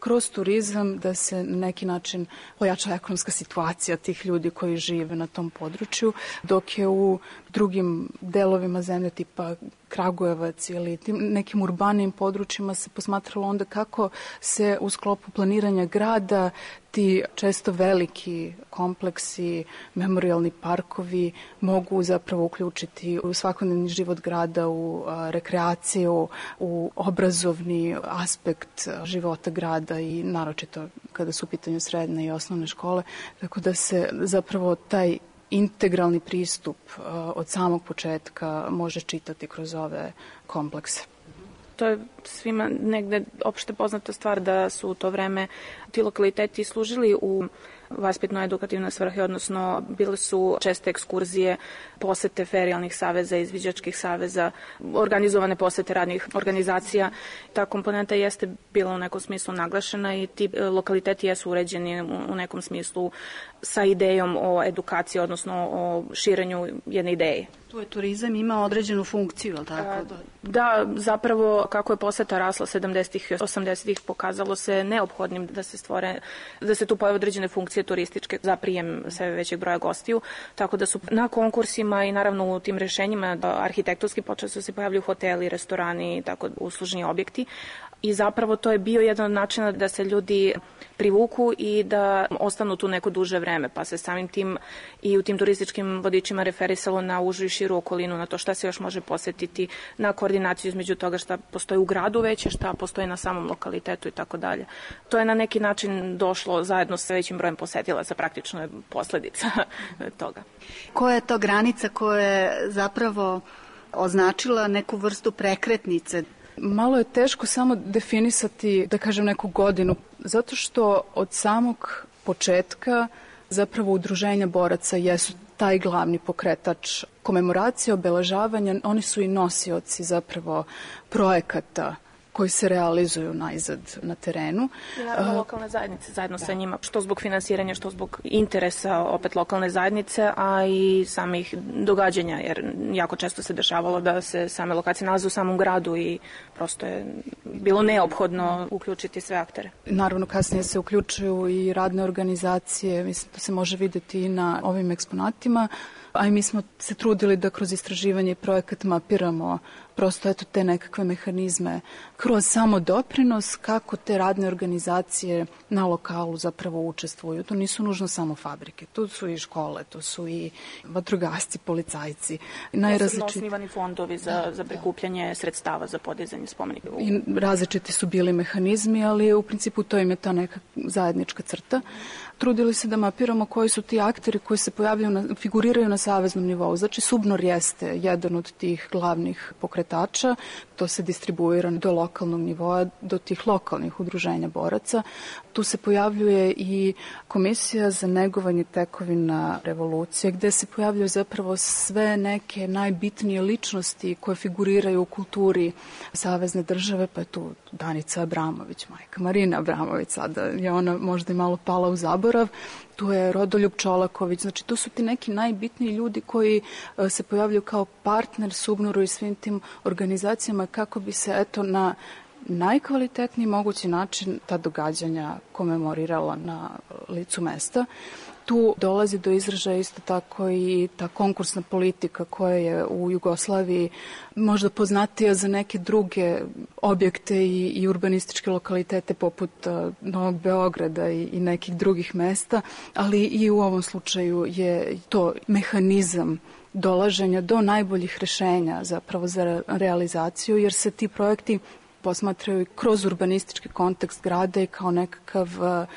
kroz turizam da se na neki način pojača ekonomska situacija tih ljudi koji žive na tom području, dok je u drugim delovima zemlje tipa Kragujevac ili tim nekim urbanim područjima se posmatralo onda kako se u sklopu planiranja grada ti često veliki kompleksi, memorijalni parkovi mogu zapravo uključiti u svakodnevni život grada, u rekreaciju, u obrazovni aspekt života grada i naročito kada su u pitanju srednje i osnovne škole, tako da se zapravo taj integralni pristup od samog početka može čitati kroz ove komplekse. To je svima negde opšte poznata stvar da su u to vreme ti lokaliteti služili u vaspitno-edukativne svrhe, odnosno bile su česte ekskurzije, posete ferijalnih saveza, izviđačkih saveza, organizovane posete radnih organizacija. Ta komponenta jeste bila u nekom smislu naglašena i ti lokaliteti jesu uređeni u nekom smislu sa idejom o edukaciji, odnosno o širenju jedne ideje. Tu je turizam ima određenu funkciju, ali tako? Da, zapravo kako je poseta rasla 70-ih i 80-ih pokazalo se neophodnim da se stvore, da se tu pojave određene funkcije turističke za prijem sve većeg broja gostiju, tako da su na konkursima i naravno u tim rešenjima arhitektonski počeli su se pojavljaju hoteli, restorani i tako uslužni objekti. I zapravo to je bio jedan od načina da se ljudi privuku i da ostanu tu neko duže vreme, pa se samim tim i u tim turističkim vodičima referisalo na užu i širu okolinu, na to šta se još može posetiti, na koordinaciju između toga šta postoji u gradu već, šta postoji na samom lokalitetu i tako dalje. To je na neki način došlo zajedno sa većim brojem posetilaca, praktično je posledica toga. Koja je to granica koja je zapravo označila neku vrstu prekretnice? Malo je teško samo definisati, da kažem, neku godinu, zato što od samog početka zapravo udruženja boraca jesu taj glavni pokretač komemoracije, obeležavanja, oni su i nosioci zapravo projekata koji se realizuju najzad na terenu. I naravno lokalne zajednice zajedno sa njima, što zbog finansiranja, što zbog interesa opet lokalne zajednice, a i samih događanja, jer jako često se dešavalo da se same lokacije nalaze u samom gradu i prosto je bilo neophodno uključiti sve aktere. Naravno, kasnije se uključuju i radne organizacije, mislim da se može videti i na ovim eksponatima, a i mi smo se trudili da kroz istraživanje i projekat mapiramo prosto eto te nekakve mehanizme kroz samo doprinos kako te radne organizacije na lokalu zapravo učestvuju. To nisu nužno samo fabrike, tu su i škole, tu su i vatrogasci, policajci. Posebno osnivani fondovi za prikupljanje sredstava za podizanje spomenika. I različiti su bili mehanizmi, ali u principu to im je ta neka zajednička crta. Trudili se da mapiramo koji su ti akteri koji se pojavljaju, figuriraju na saveznom nivou. Znači, SUBNOR jeste jedan od tih glavnih pokretača, to se distribuira do lokalnog nivoa, do tih lokalnih udruženja boraca. Tu se pojavljuje i Komisija za negovanje tekovina revolucije, gde se pojavljaju zapravo sve neke najbitnije ličnosti koje figuriraju u kulturi savezne države, pa je tu Danica Abramović, majka Marina Abramović, sada je ona možda i malo pala u zaborav, tu je Rodoljub Čolaković, znači to su ti neki najbitniji ljudi koji se pojavljaju kao partner SUBNOR-u i svim tim organizacijama kako bi se eto na najkvalitetniji mogući način ta događanja komemorirala na licu mesta. Tu dolazi do izražaja isto tako i ta konkursna politika koja je u Jugoslaviji možda poznatija za neke druge objekte i urbanističke lokalitete poput Novog Beograda i nekih drugih mesta, ali i u ovom slučaju je to mehanizam dolaženja do najboljih rešenja zapravo za realizaciju, jer se ti projekti posmatraju kroz urbanistički kontekst grada i kao nekakav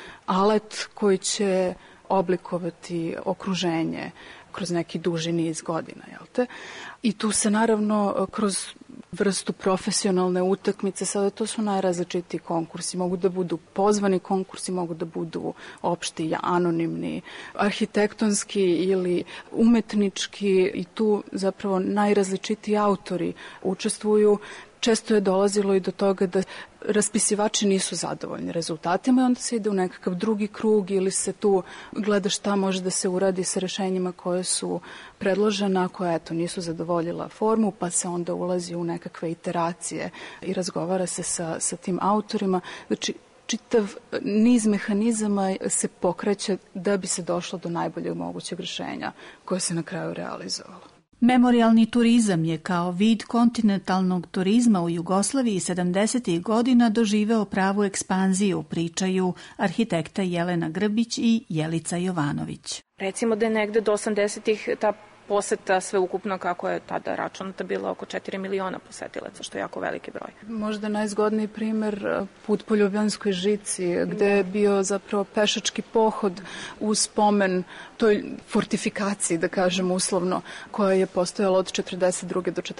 alat koji će oblikovati okruženje kroz neki duži niz godina, jel te? I tu se naravno kroz vrstu profesionalne utakmice, sada to su najrazličitiji konkursi, mogu da budu pozvani konkursi, mogu da budu opšti, anonimni, arhitektonski ili umetnički i tu zapravo najrazličitiji autori učestvuju. Često je dolazilo i do toga da raspisivači nisu zadovoljni rezultatima i onda se ide u nekakav drugi krug ili se tu gleda šta može da se uradi sa rešenjima koje su predložena, koja eto nisu zadovoljila formu, pa se onda ulazi u nekakve iteracije i razgovara se sa tim autorima. Znači, čitav niz mehanizama se pokreće da bi se došlo do najboljeg mogućeg rješenja koje se na kraju realizovalo. Memorijalni turizam je kao vid kontinentalnog turizma u Jugoslaviji 70. godina doživeo pravu ekspanziju, pričaju arhitekta Jelena Grbić i Jelica Jovanović. Recimo da je negde do 80-ih ta poseta sveukupno, kako je tada računata, bila oko 4 miliona posetilaca, što je jako veliki broj. Možda najzgodniji primer put po Ljubljanskoj žici, gde je bio zapravo pešački pohod u spomen toj fortifikaciji, da kažem uslovno, koja je postojala od 42. do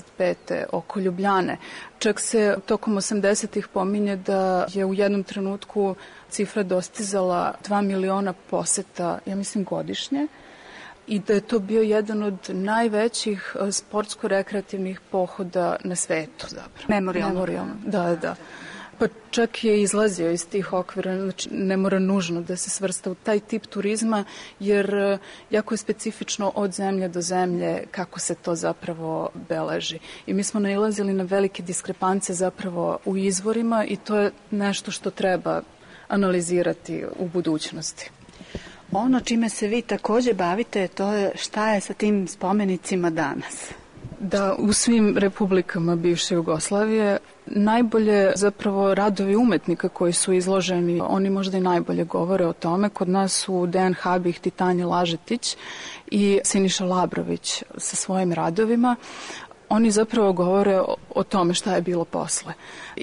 45. oko Ljubljane. Čak se tokom 80-ih pominje da je u jednom trenutku cifra dostizala 2 miliona poseta, ja mislim godišnje, i da je to bio jedan od najvećih sportsko-rekreativnih pohoda na svetu zapravo. Memorijalno. Da. Pa čak je izlazio iz tih okvira, znači ne mora nužno da se svrsta u taj tip turizma, jer jako je specifično od zemlje do zemlje kako se to zapravo beleži. I mi smo nailazili na velike diskrepance zapravo u izvorima i to je nešto što treba analizirati u budućnosti. Ono čime se vi takođe bavite, to je šta je sa tim spomenicima danas. Da, u svim republikama bivše Jugoslavije najbolje zapravo radovi umetnika koji su izloženi, oni možda i najbolje govore o tome. Kod nas su Dejan Habih, Titanja Lažetić i Siniša Labrović sa svojim radovima. Oni zapravo govore o tome šta je bilo posle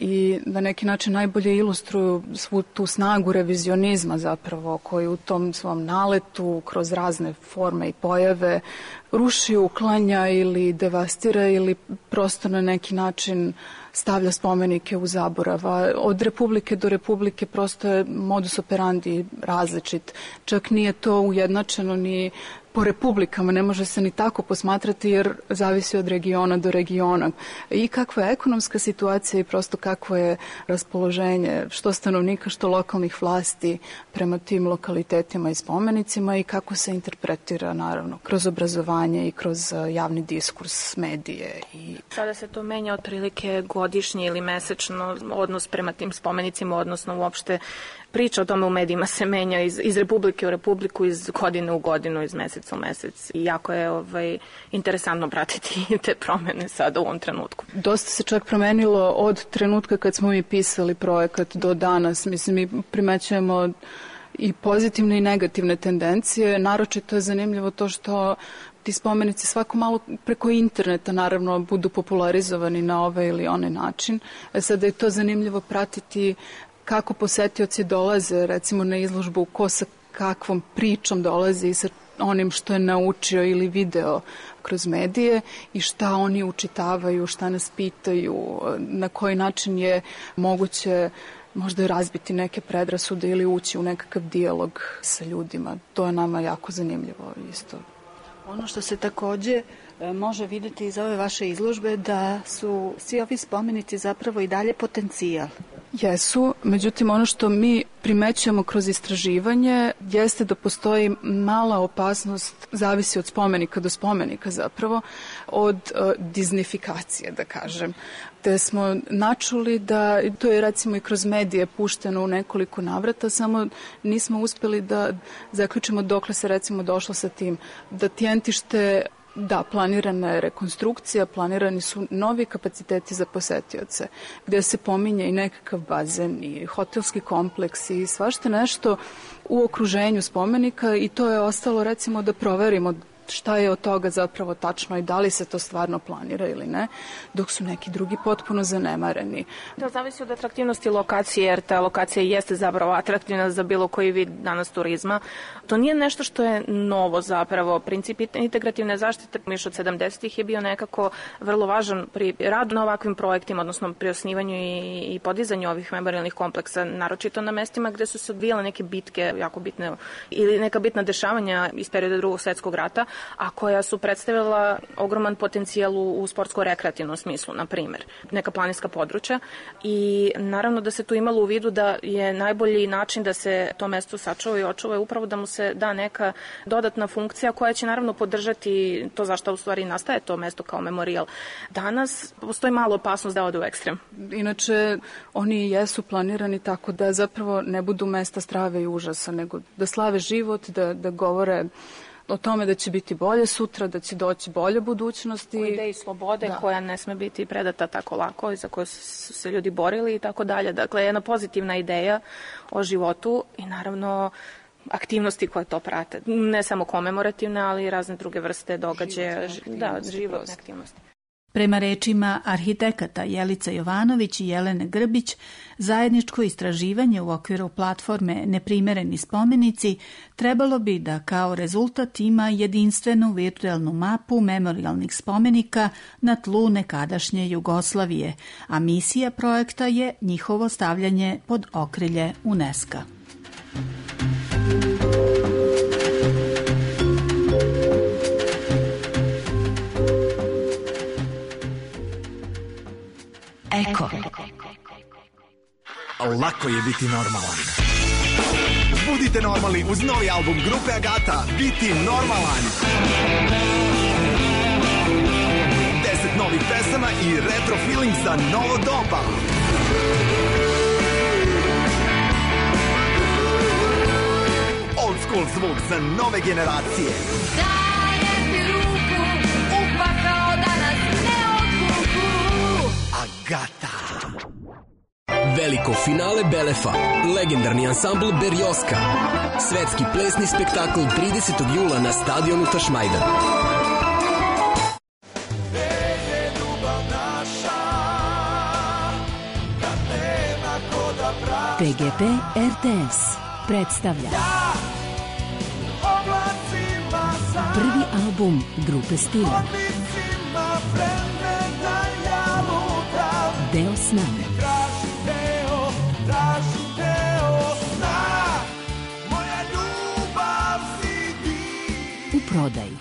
i na neki način najbolje ilustruju svu tu snagu revizionizma zapravo koji u tom svom naletu kroz razne forme i pojave ruši, uklanja ili devastira ili prosto na neki način stavlja spomenike u zaborava. Od republike do republike prosto je modus operandi različit. Čak nije to ujednačeno ni po republikama, ne može se ni tako posmatrati jer zavisi od regiona do regiona. I kakva je ekonomska situacija i prosto kakvo je raspoloženje što stanovnika, što lokalnih vlasti prema tim lokalitetima i spomenicima i kako se interpretira naravno kroz obrazovanje i kroz javni diskurs, medije. Sada se to menja otprilike godišnje ili mesečno odnos prema tim spomenicima, odnosno uopšte priča o tome u medijima se menja iz republike u republiku, iz godine u godinu, iz meseca u mesec. I jako je interesantno pratiti te promene sada u ovom trenutku. Dosta se čak promenilo od trenutka kad smo mi pisali projekat do danas. Mislim, mi primećujemo i pozitivne i negativne tendencije. Naročito je zanimljivo to što ti spomenici svako malo preko interneta naravno budu popularizovani na ovaj ili onaj način. Sada je to zanimljivo pratiti kako posetioci dolaze recimo na izložbu, ko sa kakvom pričom dolazi i sa onim što je naučio ili video kroz medije i šta oni učitavaju, šta nas pitaju, na koji način je moguće možda razbiti neke predrasude ili ući u nekakav dijalog sa ljudima. To je nama jako zanimljivo isto. Ono što se takođe može videti iz ove vaše izložbe da su svi ovi spomenici zapravo i dalje potencijal. Jesu, međutim ono što mi primećujemo kroz istraživanje jeste da postoji mala opasnost, zavisi od spomenika do spomenika zapravo, od diznifikacije, da kažem. Te smo načuli da, to je recimo i kroz medije pušteno u nekoliko navrata, samo nismo uspeli da zaključimo dokle se recimo došlo sa tim, da Tijentište, da, planirana je rekonstrukcija, planirani su novi kapaciteti za posetioce, gde se pominje i nekakav bazen i hotelski kompleks i svašta nešto u okruženju spomenika i to je ostalo recimo da proverimo šta je od toga zapravo tačno i da li se to stvarno planira ili ne, dok su neki drugi potpuno zanemareni. To zavisi od atraktivnosti lokacije, jer ta lokacija jeste zapravo atraktivna za bilo koji vid danas turizma. To nije nešto što je novo zapravo. Princip integrativne zaštite još od 70-ih je bio nekako vrlo važan pri radu na ovakvim projektima, odnosno pri osnivanju i podizanju ovih memorijalnih kompleksa, naročito na mestima gde su se odvijale neke bitke jako bitne ili neka bitna dešavanja iz perioda Drugog svjetskog rata. a koja su predstavila ogroman potencijal u sportsko-rekreativnom smislu, na primjer, neka planinska područja. I naravno da se tu imalo u vidu da je najbolji način da se to mesto sačuva i očuva je upravo da mu se da neka dodatna funkcija koja će naravno podržati to zašto u stvari nastaje to mesto kao memorijal. Danas postoji malo opasnost da ode u ekstrem. Inače, oni jesu planirani tako da zapravo ne budu mesta strave i užasa, nego da slave život, da govore o tome da će biti bolje sutra, da će doći bolje budućnosti. U ideji slobode koja ne sme biti predata tako lako i za koju su se ljudi borili i tako dalje. Dakle, jedna pozitivna ideja o životu i naravno aktivnosti koje to prate. Ne samo komemorativne, ali i razne druge vrste događaja. Životne aktivnosti. Prema rečima arhitekata Jelica Jovanović i Jelene Grbić, zajedničko istraživanje u okviru platforme Neprimereni spomenici trebalo bi da kao rezultat ima jedinstvenu virtuelnu mapu memorijalnih spomenika na tlu nekadašnje Jugoslavije, a misija projekta je njihovo stavljanje pod okrilje UNESCO-a. Eko. Lako je biti normalan. Budite normalni uz novi album grupe Agata Biti normalan. 10 novih pesama i retro feeling za novo doba. Old school zvuk za nove generacije. Dajem ti ruku, upakao danas ne odluku. Agata. Veliko finale Belefa, legendarni ansambl Berjoska. Svetski plesni spektakl 30. jula na stadionu Tašmajdan. PGP RTS predstavlja prvi album grupe Stila. Deo sna. U prodaji.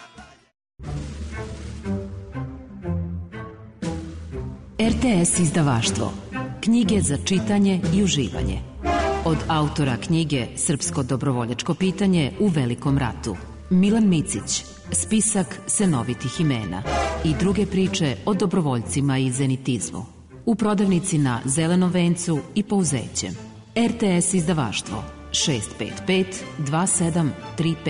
RTS izdavaštvo. Knjige za čitanje i uživanje. Od autora knjige Srpsko dobrovoljačko pitanje u Velikom ratu. Milan Micić, spisak senovitih imena i druge priče o dobrovoljcima i zenitizmu. U prodavnici na Zelenom vencu i Pouzećem. RTS izdavaštvo 655 2735.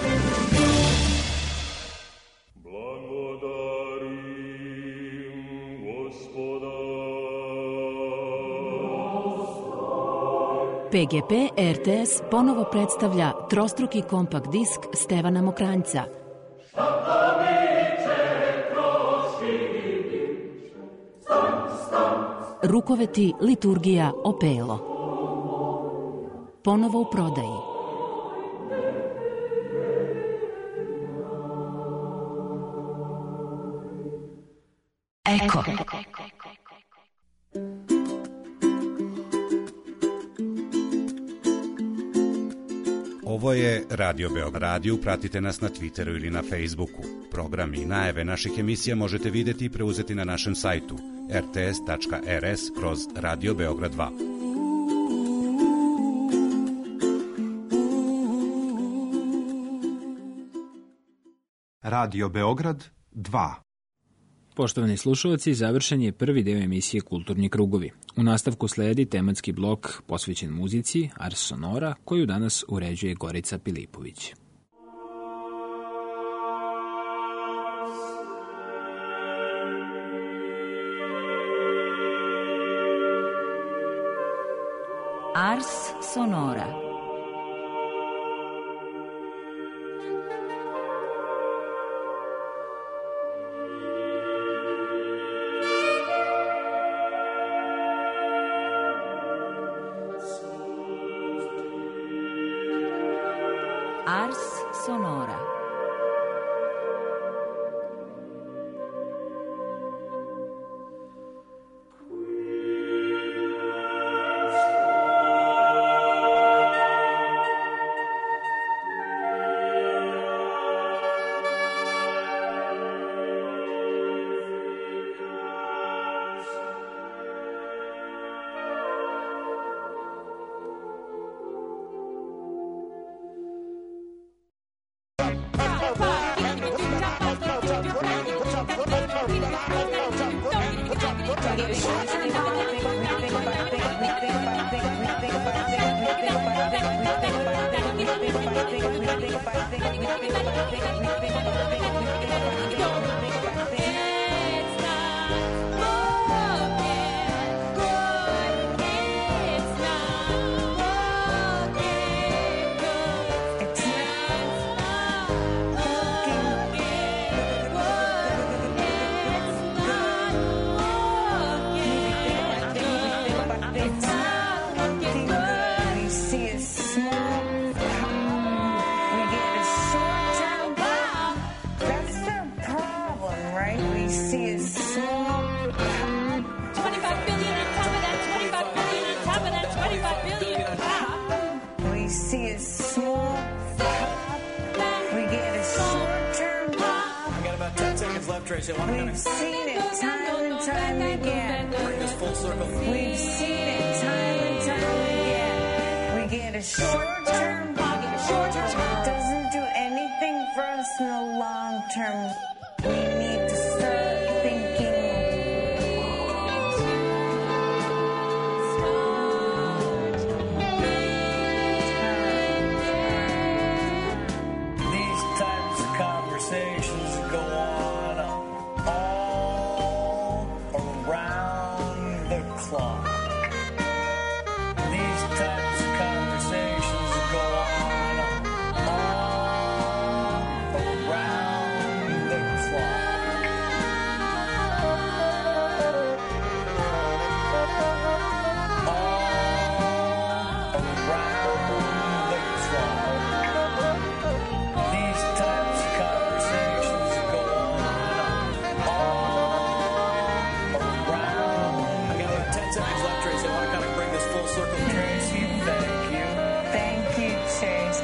PGP RTS ponovo predstavlja trostruki kompakt disk Stevana Mokranjca. Rukoveti, liturgija, opelo. Ponovo u prodaji. Eko. Ovo je Radio Beograd. Radio, pratite nas na Twitteru ili na Facebooku. Programi i najave naših emisija možete videti i preuzeti na našem sajtu rts.rs/Radio Beograd 2. Radio Beograd 2. Poštovani slušalci, završen je prvi deo emisije Kulturni krugovi. U nastavku sledi tematski blok posvećen muzici Ars Sonora, koju danas uređuje Gorica Pilipović. Ars Sonora. Ars Sonora. Tracy, we've seen it time and time again. Bring this full circle. We've seen it time and time again. We get a short-term pocket. Short-term doesn't do anything for us in the long term. We need to start thinking. These types of conversations go on all around the clock. These types of conversations go on all around the clock. All around the clock. These types of conversations go on all around. I got about 10 seconds left, Tracy. I want to kind of bring this full circle. Tracy, thank you. Thank you, Tracy.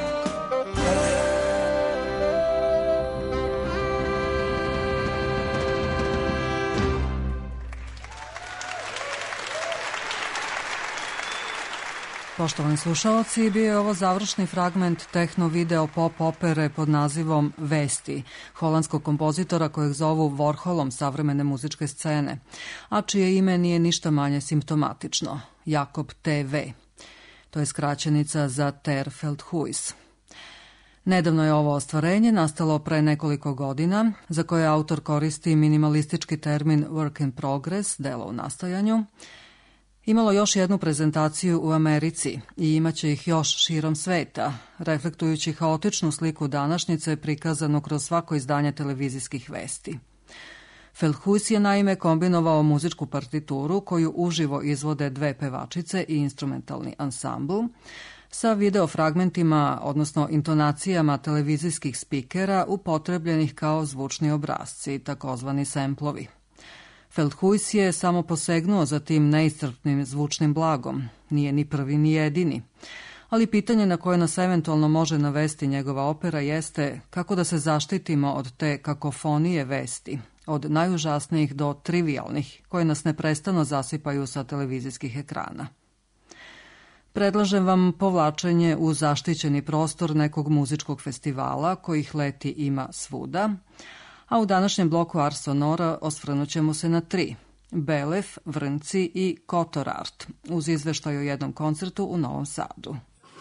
Poštovani slušalci, bio je ovo završni fragment tehno-video pop opere pod nazivom Vesti, holandskog kompozitora kojeg zovu Warholom savremene muzičke scene, a čije ime nije ništa manje simptomatično, Jakob TV. To je skraćenica za Ter Veldhuis. Nedavno je ovo ostvarenje nastalo pre nekoliko godina, za koje autor koristi minimalistički termin work in progress, delo u nastajanju, imalo još jednu prezentaciju u Americi i imaće ih još širom sveta, reflektujući haotičnu sliku današnjice prikazanu kroz svako izdanje televizijskih vesti. Veldhuis je naime kombinovao muzičku partituru koju uživo izvode dve pevačice i instrumentalni ansambl sa videofragmentima, odnosno intonacijama televizijskih spikera upotrebljenih kao zvučni obrazci, takozvani semplovi. Veldhuis je samo posegnuo za tim neiscrpnim zvučnim blagom, nije ni prvi ni jedini. Ali pitanje na koje nas eventualno može navesti njegova opera jeste kako da se zaštitimo od te kakofonije vesti, od najužasnijih do trivialnih, koje nas neprestano zasipaju sa televizijskih ekrana. Predlažem vam povlačenje u zaštićeni prostor nekog muzičkog festivala, kojih leti ima svuda, a u današnjem bloku Ars Sonora osvrnut ćemo se na 3, Belef, Vrnci i Kotor Art, uz izveštaj o jednom koncertu u Novom Sadu.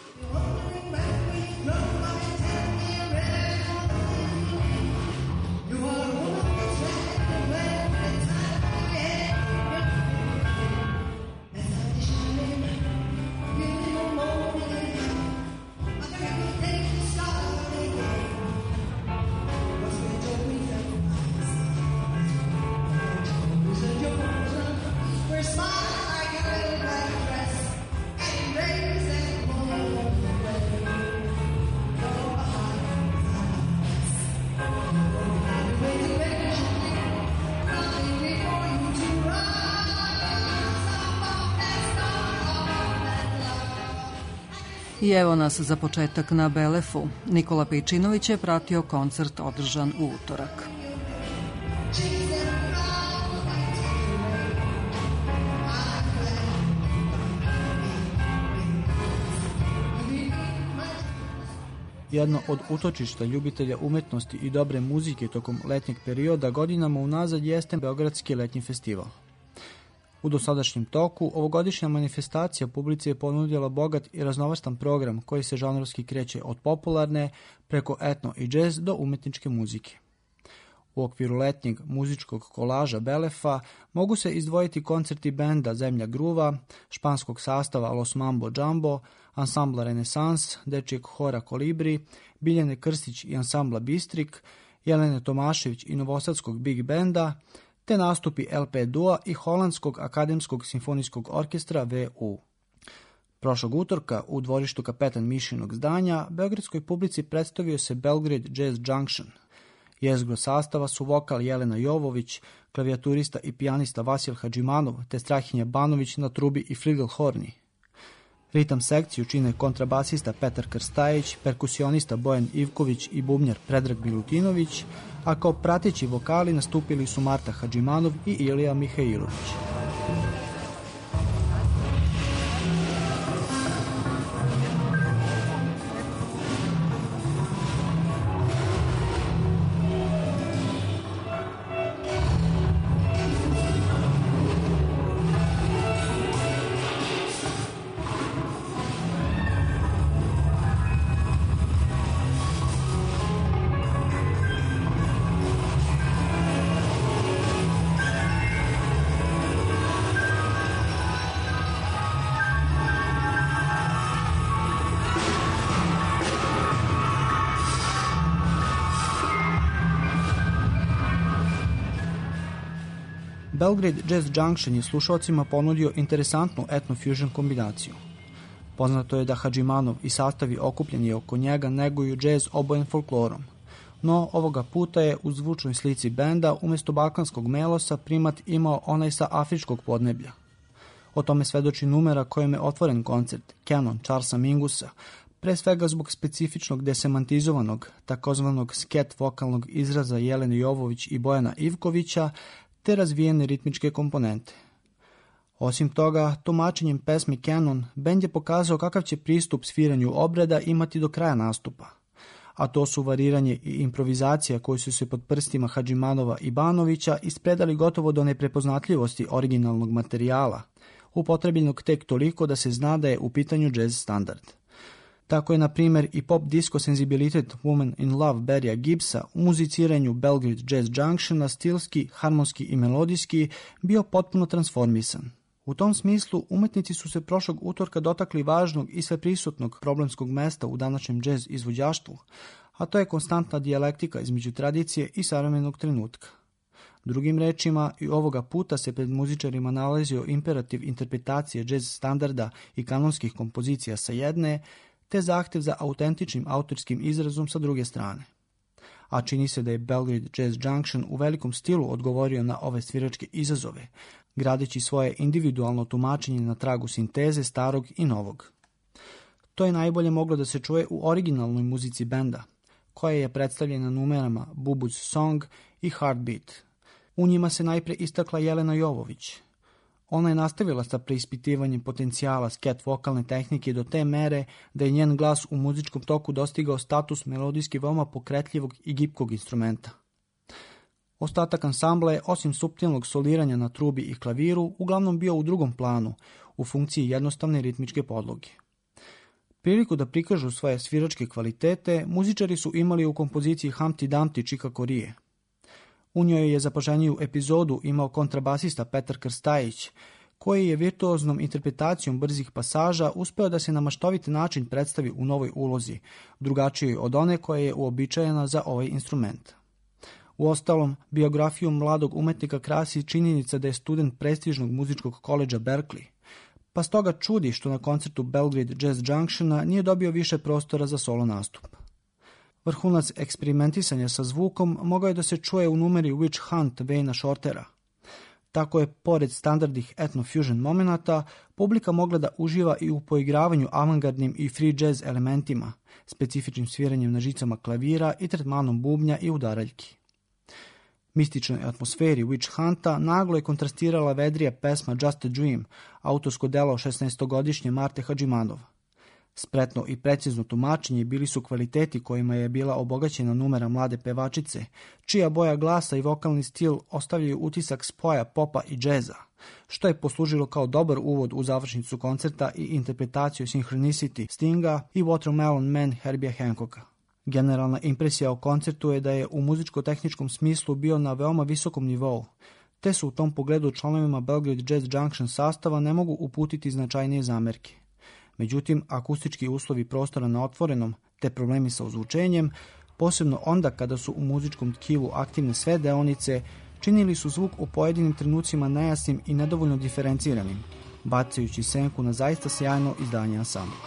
I evo nas za početak na Belefu. Nikola Pejčinović je pratio koncert održan u utorak. Jedno od utočišta ljubitelja umetnosti i dobre muzike tokom letnjeg perioda godinama unazad jeste Beogradski letnji festival. U dosadašnjem toku, ovogodišnja manifestacija publici je ponudila bogat i raznovrstan program koji se žanrovski kreće od popularne, preko etno i džez do umetničke muzike. U okviru letnjeg muzičkog kolaža Belefa mogu se izdvojiti koncerti benda Zemlja Gruva, španskog sastava Los Mambo Jumbo, ansambla Renesans, dečijeg hora Kolibri, Biljane Krstić i ansambla Bistrik, Jelene Tomašević i novosadskog big benda, te nastupi LP Dua i Holandskog akademskog simfonijskog orkestra VU. Prošlog utorka u dvorištu Kapetan Mišinog zdanja beogradskoj publici predstavio se Belgrade Jazz Junction. Jezgro sastava su vokal Jelena Jovović, klavijaturista i pijanista Vasil Hadžimanov te Strahinja Banović na trubi i fligelhorni. Ritam sekciju čine kontrabasista Petar Krstajić, perkusionista Bojan Ivković i bubnjar Predrag Milutinović, a kao prateći vokali nastupili su Marta Hadžimanov i Ilija Mihajlović. Belgrade Jazz Junction je slušalcima ponudio interesantnu etno-fusion kombinaciju. Poznato je da Hadžimanov i sastavi okupljeni oko njega neguju džez obojen folklorom, no ovoga puta je u zvučnoj slici benda umjesto balkanskog melosa primat imao onaj sa afričkog podneblja. O tome svedoči numera kojem je otvoren koncert, Canon Charlesa Mingusa, pre svega zbog specifičnog desemantizovanog, takozvanog sket vokalnog izraza Jelene Jovović i Bojana Ivkovića, te razvijene ritmičke komponente. Osim toga, tumačenjem pesmi Canon, bend je pokazao kakav će pristup sviranju obreda imati do kraja nastupa, a to su variranje i improvizacija koji su se pod prstima Hadžimanova i Banovića ispredali gotovo do neprepoznatljivosti originalnog materijala, upotrebljenog tek toliko da se zna da je u pitanju jazz standard. Tako je, na primjer, i pop disco senzibilitet Woman in Love Barrya Gibbsa u muziciranju Belgrade Jazz Junctiona stilski, harmonski i melodijski bio potpuno transformisan. U tom smislu, umetnici su se prošlog utorka dotakli važnog i sveprisutnog problemskog mesta u današnjem jazz izvođaštvu, a to je konstantna dijalektika između tradicije i savremenog trenutka. Drugim rečima, i ovoga puta se pred muzičarima nalazio imperativ interpretacije jazz standarda i kanonskih kompozicija sa jedne, te zahtev za autentičnim autorskim izrazom sa druge strane. A čini se da je Belgrade Jazz Junction u velikom stilu odgovorio na ove sviračke izazove, gradeći svoje individualno tumačenje na tragu sinteze starog i novog. To je najbolje moglo da se čuje u originalnoj muzici benda, koja je predstavljena numerama Bubuz Song i Heartbeat. U njima se najpre istakla Jelena Jovović. Ona je nastavila sa preispitivanjem potencijala sket vokalne tehnike do te mere da je njen glas u muzičkom toku dostigao status melodijski veoma pokretljivog i gibkog instrumenta. Ostatak ansambla je, osim suptilnog soliranja na trubi i klaviru, uglavnom bio u drugom planu, u funkciji jednostavne ritmičke podloge. Priliku da prikažu svoje sviračke kvalitete, muzičari su imali u kompoziciji Humpty Dumpty Čika Korije. U njoj je zapaženiju epizodu imao kontrabasista Petar Krstajić, koji je virtuoznom interpretacijom brzih pasaža uspeo da se na maštovit način predstavi u novoj ulozi, drugačijoj od one koja je uobičajena za ovaj instrument. Uostalom, biografiju mladog umetnika krasi činjenica da je student prestižnog muzičkog koledža Berkeley, pa stoga čudi što na koncertu Belgrade Jazz Junctiona nije dobio više prostora za solo nastup. Vrhunac eksperimentisanja sa zvukom mogao je da se čuje u numeri Witch Hunt Wayna Shortera. Tako je, pored standardnih etno-fusion momenata, publika mogla da uživa i u poigravanju avangardnim i free jazz elementima, specifičnim sviranjem na žicama klavira i tretmanom bubnja i udaraljki. Mističnoj atmosferi Witch Hunta naglo je kontrastirala vedrija pesma Just a Dream, autorsko delo 16-godišnje Marte Hadžimanova. Spretno i precizno tumačenje bili su kvaliteti kojima je bila obogaćena numera mlade pevačice, čija boja glasa i vokalni stil ostavljaju utisak spoja popa i džeza, što je poslužilo kao dobar uvod u završnicu koncerta i interpretaciju Synchronicity Stinga i Watermelon Man Herbija Hancocka. Generalna impresija o koncertu je da je u muzičko-tehničkom smislu bio na veoma visokom nivou, te su u tom pogledu članovima Belgrade Jazz Junction sastava ne mogu uputiti značajnije zamerke. Međutim, akustički uslovi prostora na otvorenom, te problemi sa ozvučenjem, posebno onda kada su u muzičkom tkivu aktivne sve deonice, činili su zvuk u pojedinim trenucima nejasnim i nedovoljno diferenciranim, bacajući senku na zaista sjajno izdanje ansambla.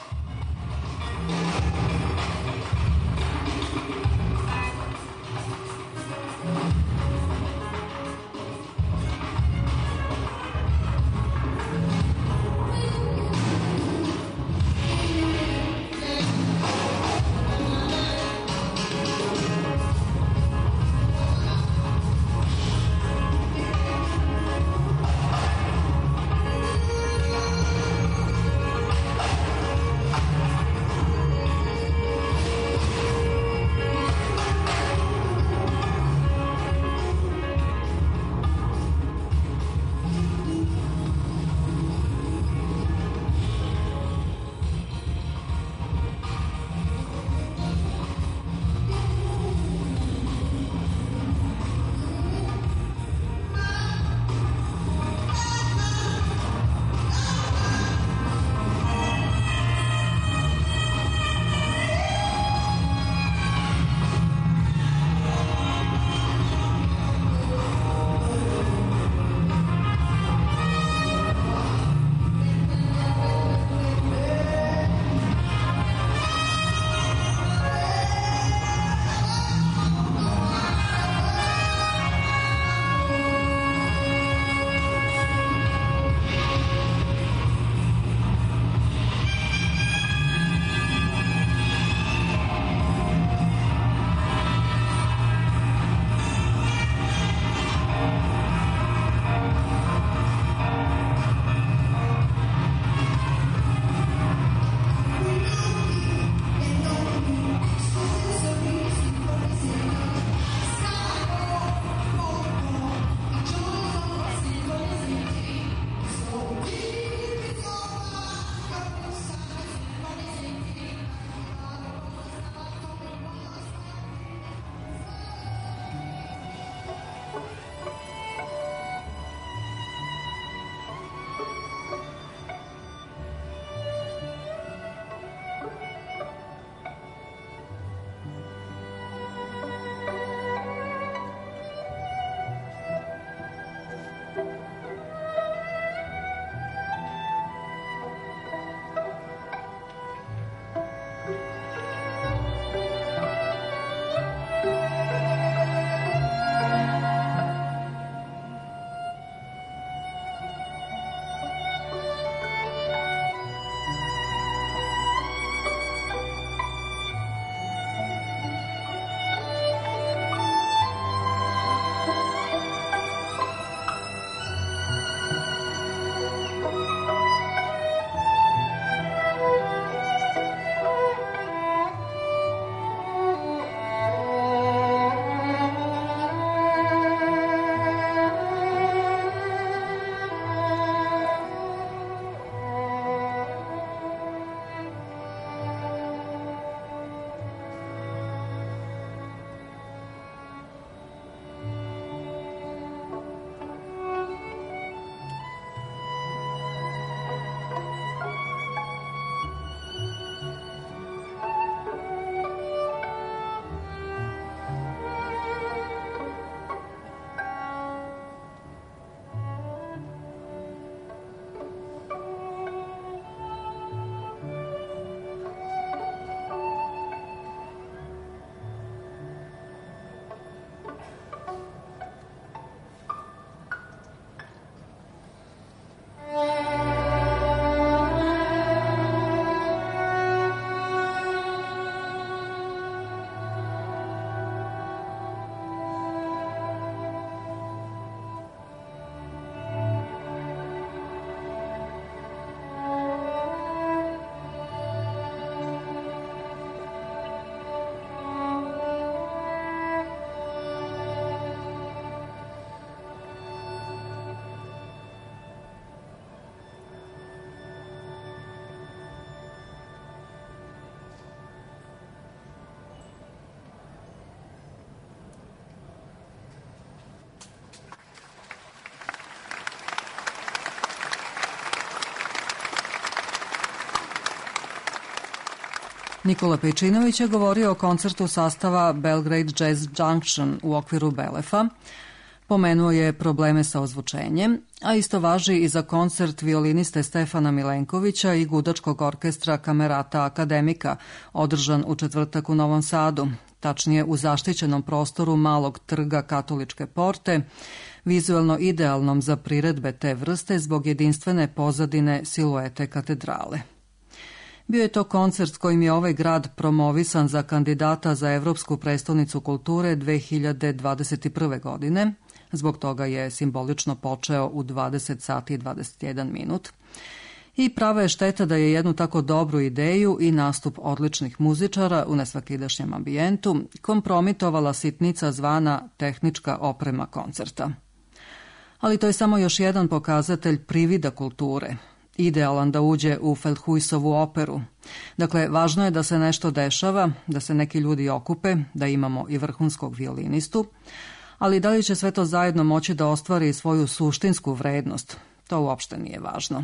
Nikola Pejčinović je govorio o koncertu sastava Belgrade Jazz Junction u okviru Belefa. Pomenuo je probleme sa ozvučenjem, a isto važi i za koncert violiniste Stefana Milenkovića i gudačkog orkestra Kamerata Akademika, održan u četvrtak u Novom Sadu, tačnije u zaštićenom prostoru Malog trga Katoličke porte, vizuelno idealnom za priredbe te vrste zbog jedinstvene pozadine siluete katedrale. Bio je to koncert kojim je ovaj grad promovisan za kandidata za Evropsku prestolnicu kulture 2021. godine. Zbog toga je simbolično počeo u 20 sati i 21 minut. I prava je šteta da je jednu tako dobru ideju i nastup odličnih muzičara u nesvakidašnjem ambijentu kompromitovala sitnica zvana tehnička oprema koncerta. Ali to je samo još jedan pokazatelj privida kulture, idealan da uđe u Feldhuisovu operu. Dakle, važno je da se nešto dešava, da se neki ljudi okupe, da imamo i vrhunskog violinistu, ali da li će sve to zajedno moći da ostvari svoju suštinsku vrednost, to uopšte nije važno.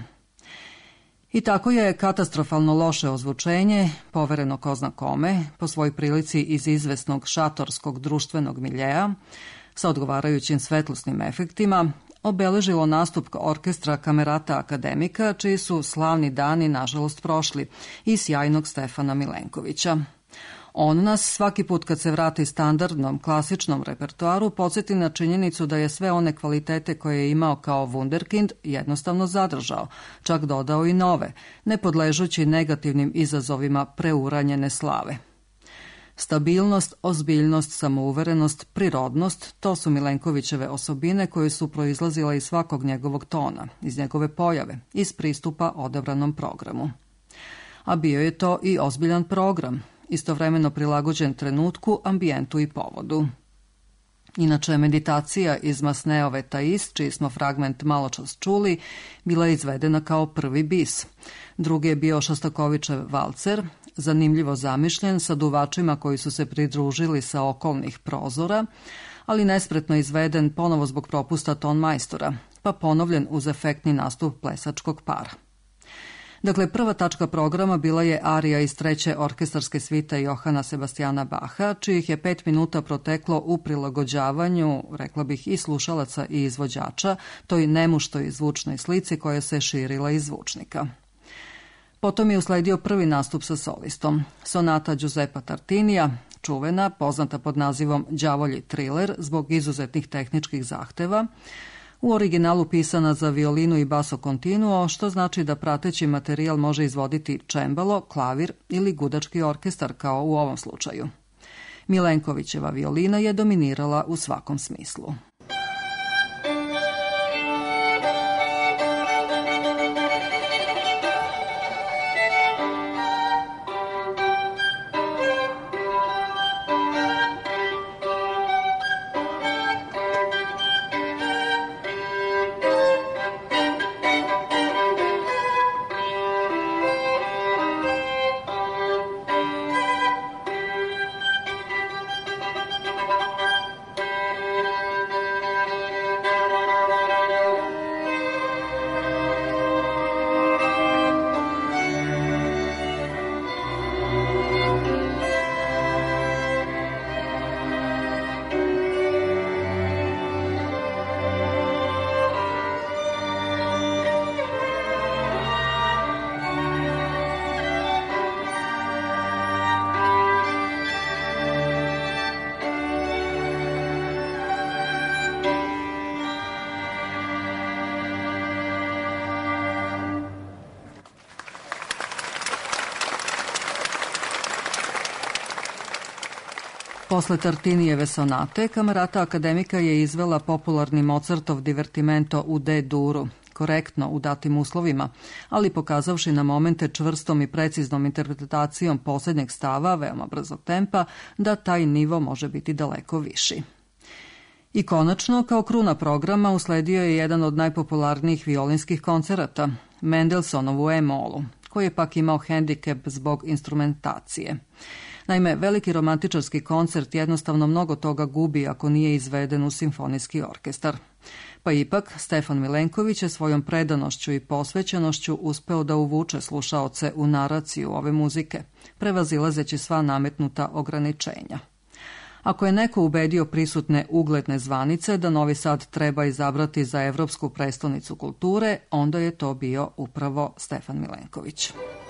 I tako je katastrofalno loše ozvučenje, povereno ko zna kome, po svoj prilici iz izvesnog šatorskog društvenog miljeja, sa odgovarajućim svetlosnim efektima, obeležilo nastup orkestra Kamerata Akademika, čiji su slavni dani nažalost prošli, i sjajnog Stefana Milenkovića. On nas svaki put kad se vrati standardnom, klasičnom repertoaru podsjeti na činjenicu da je sve one kvalitete koje je imao kao wunderkind jednostavno zadržao, čak dodao i nove, ne podležući negativnim izazovima preuranjene slave. Stabilnost, ozbiljnost, samouverenost, prirodnost, to su Milenkovićeve osobine koje su proizlazile iz svakog njegovog tona, iz njegove pojave, iz pristupa odabranom programu. A bio je to i ozbiljan program, istovremeno prilagođen trenutku, ambijentu i povodu. Inače, meditacija iz Masneove Thais, čiji smo fragment maločas čuli, bila je izvedena kao prvi bis. Drugi je bio Šostakovićev valcer, zanimljivo zamišljen sa duvačima koji su se pridružili sa okolnih prozora, ali nespretno izveden ponovo zbog propusta tonmajstora, pa ponovljen uz efektni nastup plesačkog para. Dakle, prva tačka programa bila je arija iz treće orkestarske svite Johana Sebastijana Baha, čijih je 5 minuta proteklo u prilagođavanju, rekla bih, i slušalaca i izvođača, toj nemuštoj zvučnoj slici koja se širila iz zvučnika. Potom je usledio prvi nastup sa solistom, sonata Giuseppa Tartinija, čuvena, poznata pod nazivom Đavolji triler zbog izuzetnih tehničkih zahteva, u originalu pisana za violinu i basso continuo, što znači da prateći materijal može izvoditi čembalo, klavir ili gudački orkestar, kao u ovom slučaju. Milenkovićeva violina je dominirala u svakom smislu. Posle Tartinijeve sonate, Kamerata Akademika je izvela popularni Mozartov divertimento u D-duru, korektno u datim uslovima, ali pokazavši na momente čvrstom i preciznom interpretacijom posljednjeg stava, veoma brzog tempa, da taj nivo može biti daleko viši. I konačno, kao kruna programa, usledio je jedan od najpopularnijih violinskih koncerata, Mendelsonovu E-molu, koji je pak imao hendikep zbog instrumentacije. Naime, veliki romantičarski koncert jednostavno mnogo toga gubi ako nije izveden u simfonijski orkestar. Pa ipak, Stefan Milenković je svojom predanošću i posvećenošću uspeo da uvuče slušaoce u naraciju ove muzike, prevazilazeći sva nametnuta ograničenja. Ako je neko ubedio prisutne ugledne zvanice da Novi Sad treba izabrati za evropsku prestonicu kulture, onda je to bio upravo Stefan Milenković.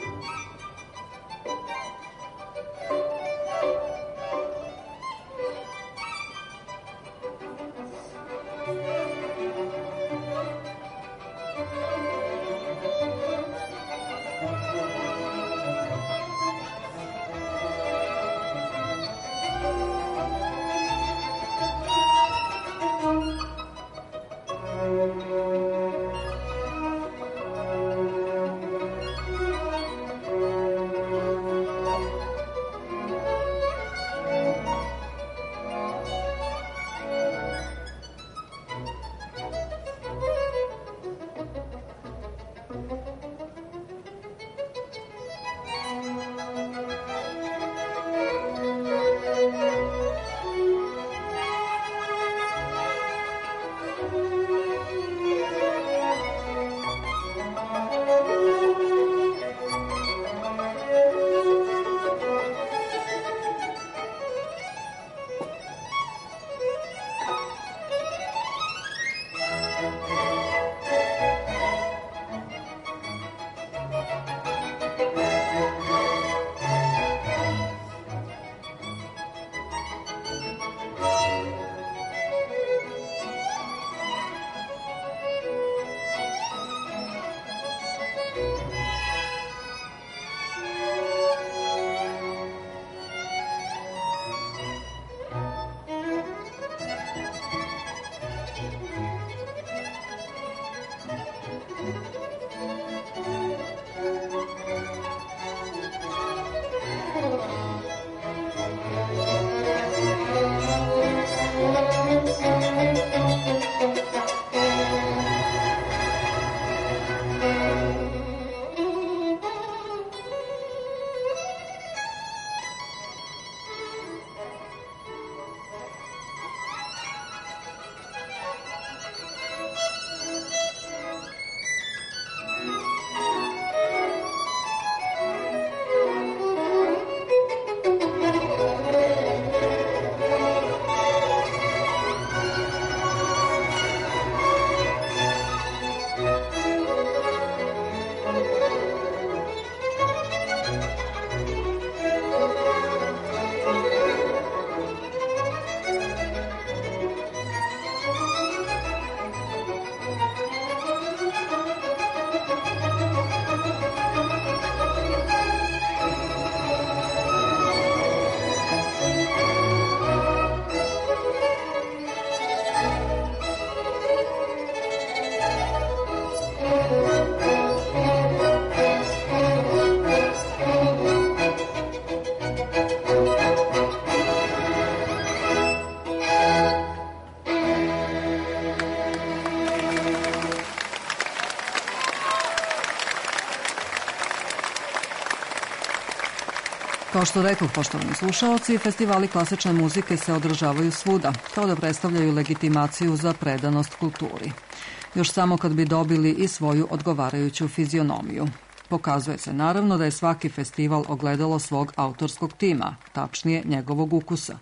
Kao što rekao, poštovani slušaoci, festivali klasične muzike se održavaju svuda, kao da predstavljaju legitimaciju za predanost kulturi. Još samo kad bi dobili i svoju odgovarajuću fizionomiju. Pokazuje se naravno da je svaki festival ogledalo svog autorskog tima, tačnije njegovog ukusa.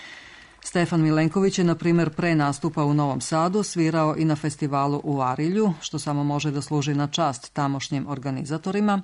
Stefan Milenković je, na primjer, pre nastupa u Novom Sadu svirao i na festivalu u Arilju, što samo može da služi na čast tamošnjim organizatorima.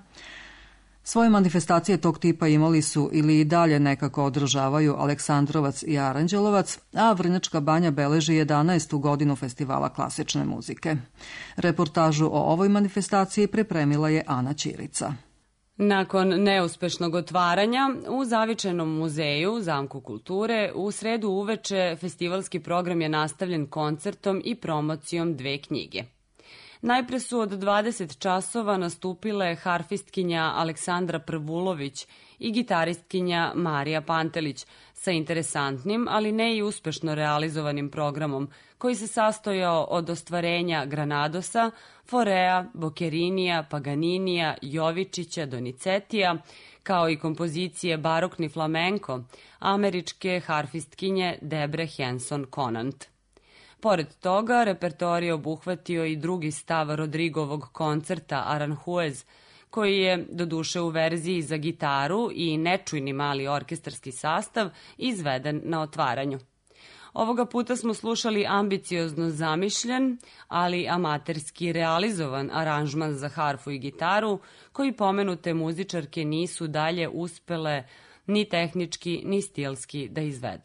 Svoje manifestacije tog tipa imali su ili i dalje nekako održavaju Aleksandrovac i Aranđelovac, a Vrnjačka Banja beleži 11. godinu festivala klasične muzike. Reportažu o ovoj manifestaciji pripremila je Ana Ćirica. Nakon neuspešnog otvaranja, u Zavičajnom muzeju, Zamku kulture, u sredu uveče festivalski program je nastavljen koncertom i promocijom 2 knjige. Najpre su od 20 časova nastupile harfistkinja Aleksandra Prvulović i gitaristkinja Marija Pantelić sa interesantnim, ali ne i uspešno realizovanim programom koji se sastojao od ostvarenja Granadosa, Forea, Bokerinija, Paganinija, Jovičića, Donicetija, kao i kompozicije Barokni flamenko američke harfistkinje Debre Henson Conant. Pored toga, repertoar je obuhvatio i drugi stav Rodrigovog koncerta Aranjuez, koji je, doduše u verziji za gitaru i nečujni mali orkestarski sastav, izveden na otvaranju. Ovoga puta smo slušali ambiciozno zamišljen, ali amaterski realizovan aranžman za harfu i gitaru, koji pomenute muzičarke nisu dalje uspele ni tehnički ni stilski da izvedu.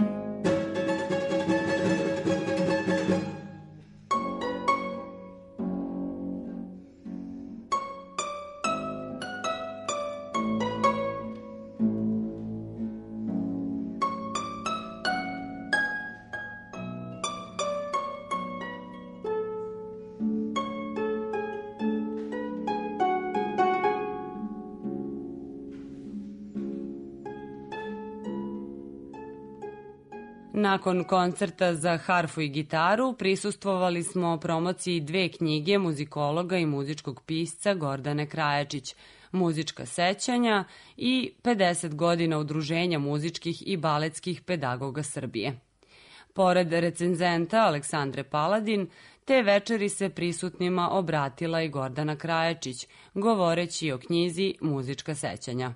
Nakon koncerta za harfu i gitaru prisustvovali smo promociji 2 knjige muzikologa i muzičkog pisca Gordane Krajačić, Muzička sećanja i 50 godina udruženja muzičkih i baletskih pedagoga Srbije. Pored recenzenta Aleksandre Paladin, te večeri se prisutnima obratila i Gordana Krajačić, govoreći o knjizi Muzička sećanja.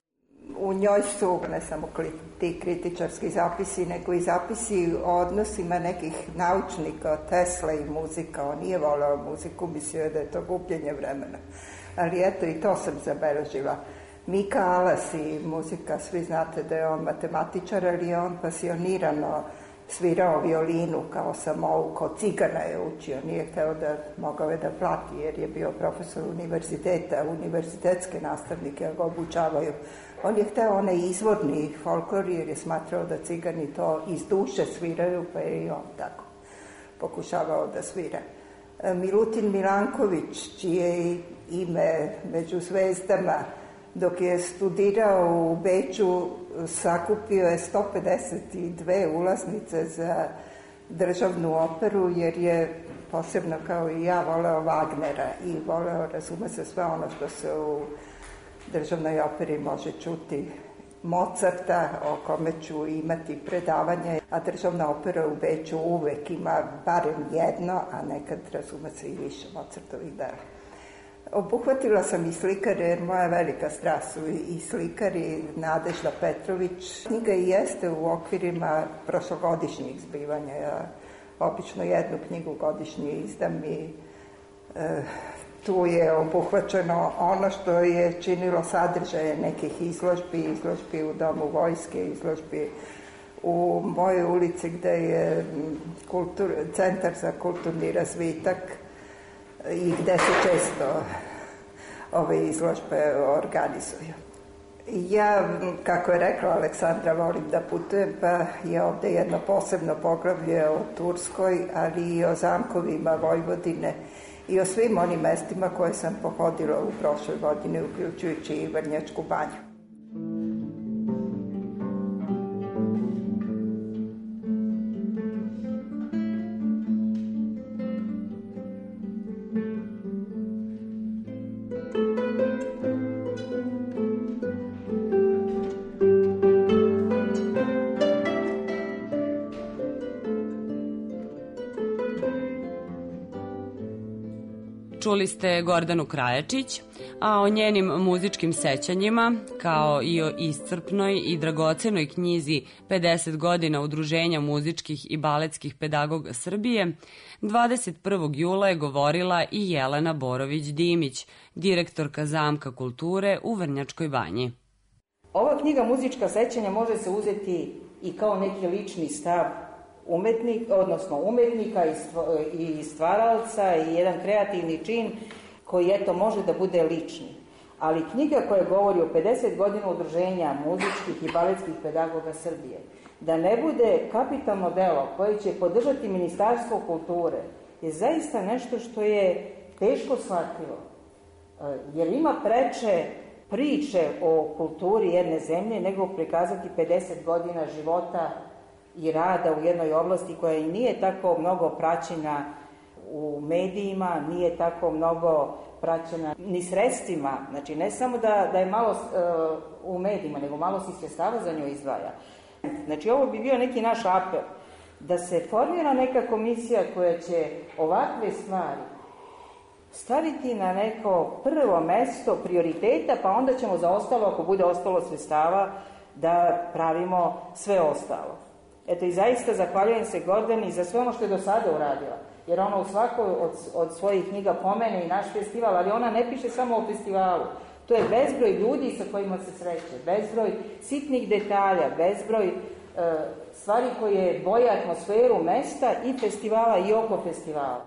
U njoj su ne samo ti kritičarski zapisi, nego i zapisi o odnosima nekih naučnika, Tesla i muzika. On nije voleo muziku, mislio da je to gubljenje vremena. Ali eto, i to sam zabeležila. Mika Alas i muzika, svi znate da je on matematičar, ali je on pasionirano svirao violinu kao samouk, kao cigana je učio, nije hteo da mogao je da plati jer je bio profesor univerziteta, univerzitetske nastavnike ga obučavaju. On je hteo onaj izvorni folklor jer je smatrao da cigani to iz duše sviraju, pa je i on tako pokušavao da svira. Milutin Milanković, čije ime među zvezdama, dok je studirao u Beču, sakupio je 152 ulaznice za državnu operu, jer je posebno kao i ja voleo Wagnera i voleo, razume se, sve ono što se u državnoj operi može čuti, Mozarta, o kome ću imati predavanje, a državna opera u Beču uvek ima barem jedno, a nekad, razume se, i više Mozartovih dela. Obuhvatila sam i slikare, jer moja velika strast su i slikari, Nadežda Petrović. Knjiga i jeste u okvirima prošlogodišnjih zbivanja. Ja obično jednu knjigu godišnje izdam i tu je obuhvaćeno ono što je činilo sadržaje nekih izložbi u Domu vojske, izložbi u mojoj ulici gde je Centar za kulturni razvitak i gde se često ove izložbe organizuju. Ja, kako je rekla Aleksandra, volim da putujem, pa je ovde jedno posebno poglavlje o Turskoj, ali i o zamkovima Vojvodine i o svim onim mestima koje sam pohodila u prošloj godini, uključujući i Vrnjačku banju. Čuli ste Gordanu Krajačić, a o njenim muzičkim sećanjima, kao i o iscrpnoj i dragocenoj knjizi 50 godina udruženja muzičkih i baletskih pedagoga Srbije, 21. jula je govorila i Jelena Borović-Dimić, direktorka Zamka kulture u Vrnjačkoj banji. Ova knjiga Muzička sećanja može se uzeti i kao neki lični stav umetnika i stvaralca i jedan kreativni čin koji eto može da bude lični. Ali knjiga koja govori o 50 godina udruženja muzičkih i baletskih pedagoga Srbije, da ne bude kapitalno delo koje će podržati Ministarstvo kulture je zaista nešto što je teško shvatljivo. Jer ima preče priče o kulturi jedne zemlje nego prikazati 50 godina života i rada u jednoj oblasti koja i nije tako mnogo praćena u medijima, nije tako mnogo praćena ni sredstvima. Znači, ne samo da je malo u medijima, nego malo se sredstava za nju izdvaja. Znači, ovo bi bio neki naš apel, da se formira neka komisija koja će ovakve stvari staviti na neko prvo mesto prioriteta, pa onda ćemo za ostalo, ako bude ostalo sredstava, da pravimo sve ostalo. Eto, i zaista zahvaljujem se Gordani za sve ono što je do sada uradila, jer ona u svakoj od svojih knjiga pomene i naš festival, ali ona ne piše samo o festivalu. To je bezbroj ljudi sa kojima se sreće, bezbroj sitnih detalja, bezbroj stvari koje boje atmosferu mesta i festivala i oko festivala.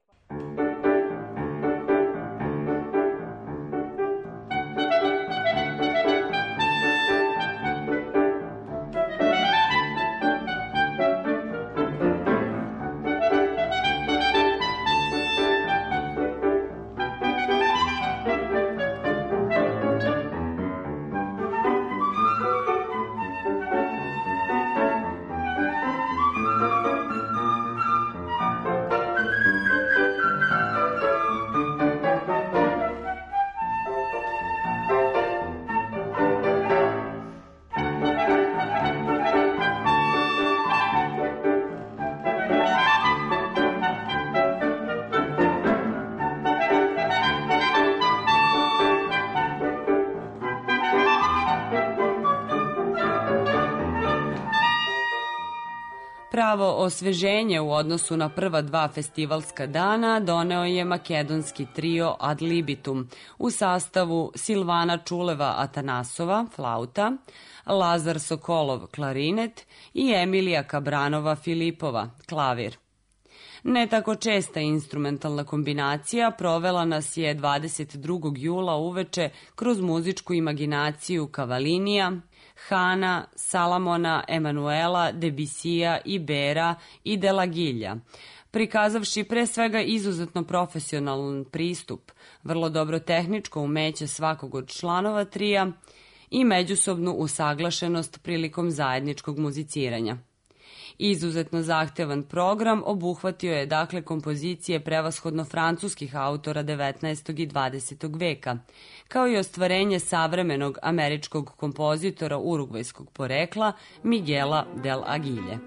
Pravo osveženje u odnosu na prva dva festivalska dana doneo je makedonski trio Ad Libitum u sastavu Silvana Čuleva-Atanasova, flauta, Lazar Sokolov, klarinet i Emilija Kabranova-Filipova, klavir. Ne tako česta instrumentalna kombinacija provela nas je 22. jula uveče kroz muzičku imaginaciju Kavalinija, Hana, Salamona, Emanuela, Debisija, Ibera i Delagilja, prikazavši pre svega izuzetno profesionalan pristup, vrlo dobro tehničko umeće svakog od članova trija i međusobnu usaglašenost prilikom zajedničkog muziciranja. Izuzetno zahtevan program obuhvatio je dakle kompozicije prevashodno francuskih autora 19. i 20. veka, kao i ostvarenje savremenog američkog kompozitora urugvajskog porekla Miguela del Aguilje.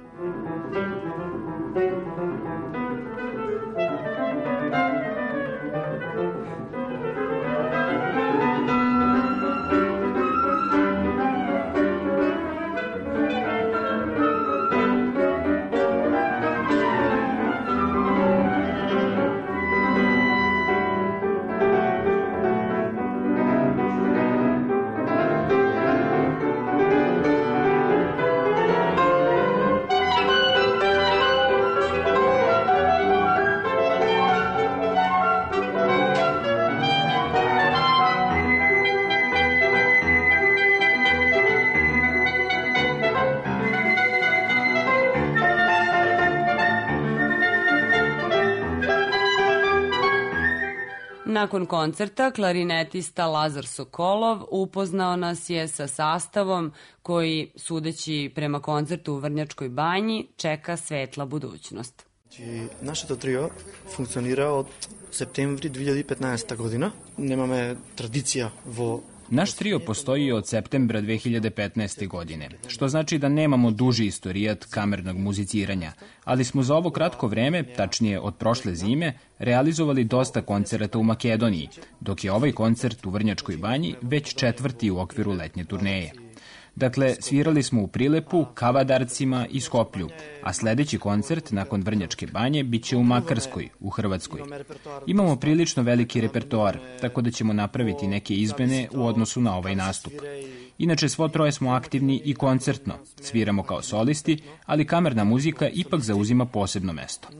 Nakon koncerta klarinetista Lazar Sokolov upoznao nas je sa sastavom koji, sudeći prema koncertu u Vrnjačkoj banji, čeka svetla budućnost. Нашето трио функционира од септември 2015 година. Немаме традиција во Naš trio postoji od septembra 2015. godine, što znači da nemamo duži istorijat kamernog muziciranja, ali smo za ovo kratko vreme, tačnije od prošle zime, realizovali dosta koncerata u Makedoniji, dok je ovaj koncert u Vrnjačkoj banji već četvrti u okviru letnje turneje. Dakle, svirali smo u Prilepu, Kavadarcima i Skoplju, a sledeći koncert nakon Vrnjačke banje biće u Makarskoj, u Hrvatskoj. Imamo prilično veliki repertoar, tako da ćemo napraviti neke izmene u odnosu na ovaj nastup. Inače, svo troje smo aktivni i koncertno, sviramo kao solisti, ali kamerna muzika ipak zauzima posebno mesto.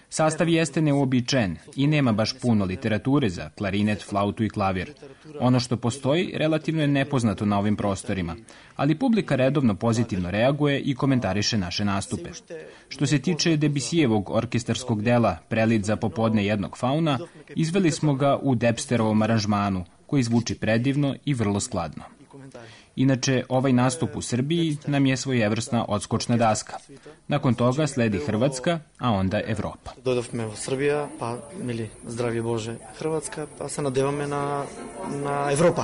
Sastav jeste neuobičajen i nema baš puno literature za klarinet, flautu i klavir. Ono što postoji relativno je nepoznato na ovim prostorima, ali publika redovno pozitivno reaguje i komentariše naše nastupe. Što se tiče Debussyjevog orkestarskog dela Prelid za popodne jednog fauna, izveli smo ga u Debsterovom aranžmanu, koji zvuči predivno i vrlo skladno. Inače, ovaj nastup u Srbiji nam je svojevrsna odskočna daska. Nakon toga sledi Hrvatska, a onda Evropa. Дойдовме во Србија, па, мили, здравје Боже, Хрватска, па се надеваме на Европа.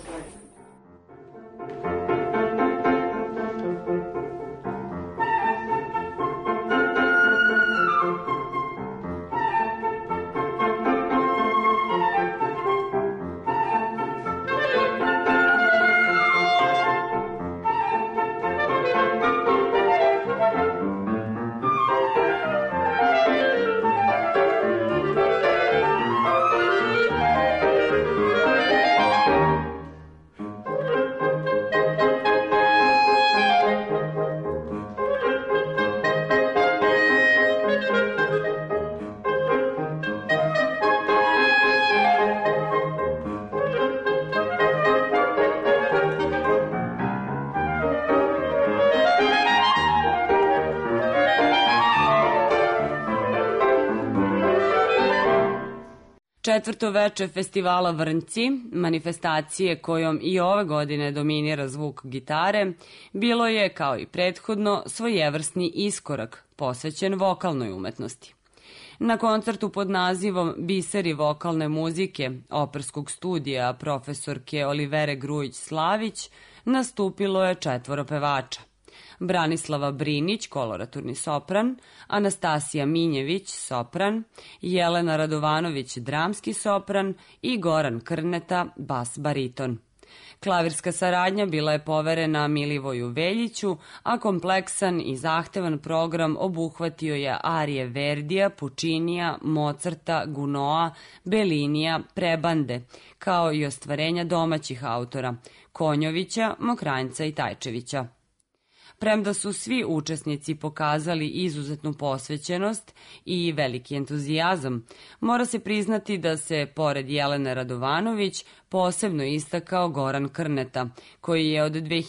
Četvrto veče festivala Vrnci, manifestacije kojom i ove godine dominira zvuk gitare, bilo je, kao i prethodno, svojevrsni iskorak posvećen vokalnoj umetnosti. Na koncertu pod nazivom Biseri vokalne muzike Operskog studija profesorke Olivere Grujić-Slavić nastupilo je 4 pevača. Branislava Brinić, koloraturni sopran, Anastasija Minjević, sopran, Jelena Radovanović, dramski sopran i Goran Krneta, bas bariton. Klavirska saradnja bila je poverena Milivoju Veljiću, a kompleksan i zahtevan program obuhvatio je arije Verdija, Pučinija, Mozarta, Gunoa, Bellinija, Prebande, kao i ostvarenja domaćih autora, Konjovića, Mokranjca i Tajčevića. Premda su svi učesnici pokazali izuzetnu posvećenost i veliki entuzijazam, mora se priznati da se, pored Jelene Radovanović, posebno istakao Goran Krneta, koji je od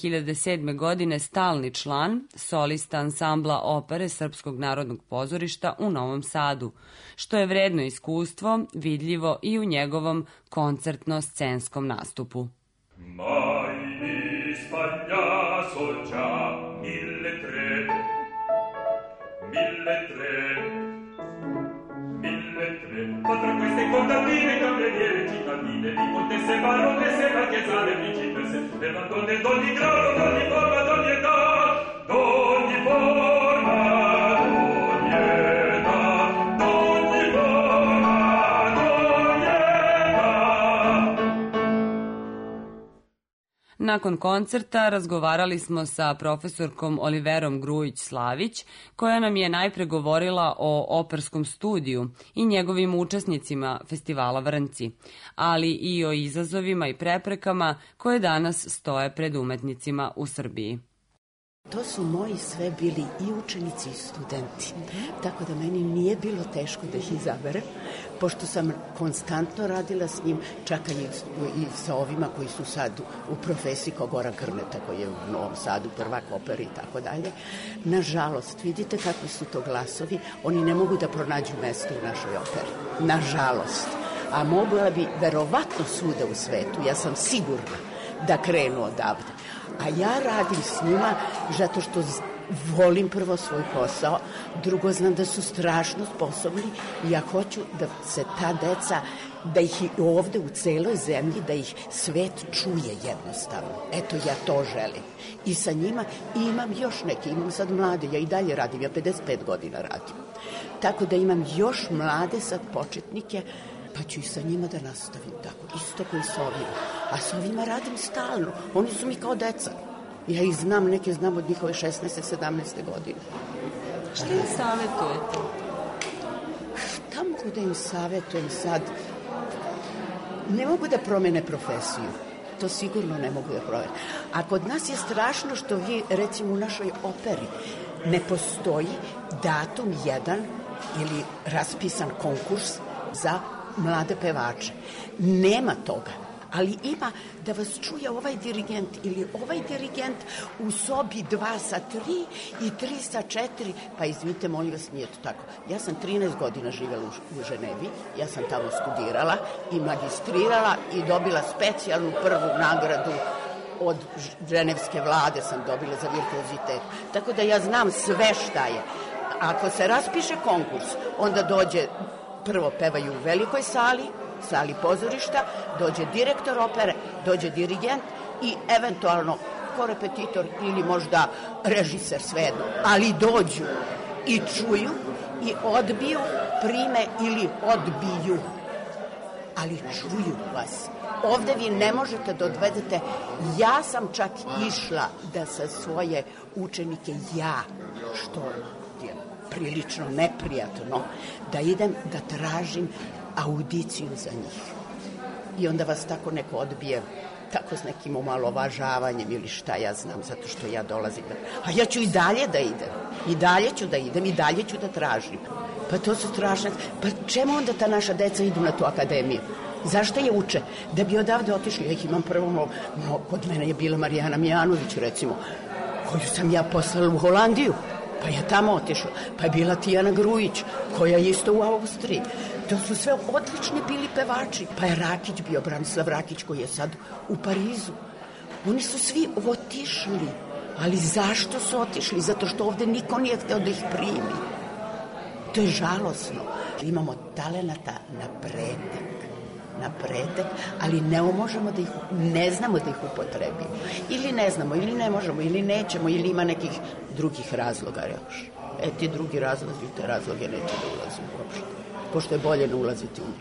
2007. godine stalni član, solista ansambla opere Srpskog narodnog pozorišta u Novom Sadu, što je vredno iskustvo, vidljivo i u njegovom koncertno-scenskom nastupu. Ma tra queste contadine, cameriere, cittadine, di contesse, baronesse, marchesane, principesse, per donne d'ogni grado, d'ogni forma, d'ogni età, d'ogni forma, d'ogni età, d'ogni forma, d'ogni età. Nakon koncerta razgovarali smo sa profesorkom Oliverom Grujić-Slavić, koja nam je najpre govorila o Operskom studiju i njegovim učesnicima festivala Vrnci, ali i o izazovima i preprekama koje danas stoje pred umetnicima u Srbiji. To su moji sve bili i učenici i studenti, tako da meni nije bilo teško da ih izaberem, pošto sam konstantno radila s njim, čak i sa ovima koji su sad u profesiji, kao Goran Krneta, koji je u Novom Sadu prvak opere i tako dalje. Nažalost, vidite kakvi su to glasovi, oni ne mogu da pronađu mesto u našoj operi. Nažalost. A mogla bi verovatno svuda u svetu, ja sam sigurna da krenu odavde. A ja radim s njima zato što volim prvo svoj posao, drugo znam da su strašno sposobni i ja hoću da se ta deca, da ih i ovde u celoj zemlji, da ih svet čuje jednostavno. Eto, ja to želim. I sa njima imam još neke, imam sad mlade, ja i dalje radim, ja 55 godina radim. Tako da imam još mlade sad početnike, pa ću i sa njima da nastavim tako, isto koji sa ovima. A sa ovima radim stalno, oni su mi kao deca. Ja ih znam, neke znam od njihove 16. 17. godine. Šta im savjetujete? Šta mogu da im savjetujem sad? Ne mogu da promene profesiju. To sigurno ne mogu da promene. A kod nas je strašno što vi, recimo u našoj operi, ne postoji datum jedan ili raspisan konkurs za mlade pevače. Nema toga, ali ima da vas čuje ovaj dirigent ili ovaj dirigent u sobi 2 sa 3 i 3 sa 4, pa izvinite, molim vas, nije to tako. Ja sam 13 godina živjela u Ženevi, ja sam tamo studirala i magistrirala i dobila specijalnu prvu nagradu od ženevske vlade sam dobila za virtuozitet. Tako da ja znam sve šta je. Ako se raspiše konkurs, onda dođe, prvo pevaju u velikoj sali pozorišta, dođe direktor opere, dođe dirigent i eventualno korepetitor ili možda režiser, svejedno. Ali dođu i čuju i odbiju, prime ili odbiju. Ali čuju vas. Ovde vi ne možete da odvedete. Ja sam čak išla da sa svoje učenike, što je prilično neprijatno, da idem da tražim audiciju za njih. I onda vas tako neko odbije, tako s nekim omalovažavanjem ili šta ja znam, zato što ja dolazim. A ja ću i dalje da idem. I dalje ću da idem, i dalje ću da tražim. Pa to su strašne. Pa čemu onda ta naša deca idu na tu akademiju? Zašto je uče? Da bi odavde otišli. Ja ih imam prvo, kod mene je bila Marijana Mijanović, recimo, koju sam ja poslala u Holandiju. Pa je tamo otišla. Pa je bila Tijana Grujić, koja je isto u Austriji. To su sve odlični bili pevači. Pa je Rakić bio, Branislav Rakić, koji je sad u Parizu. Oni su svi otišli. Ali zašto su otišli? Zato što ovde niko nije hteo da ih primi. To je žalosno. Imamo talenata na pretek, ali ne znamo da ih upotrebimo. Ili ne znamo, ili ne možemo, ili nećemo, ili ima nekih drugih razloga još. Ti drugi razlozi, te razloge neće da ulazi uopšte. Pošto je bolje ne ulaziti u njih.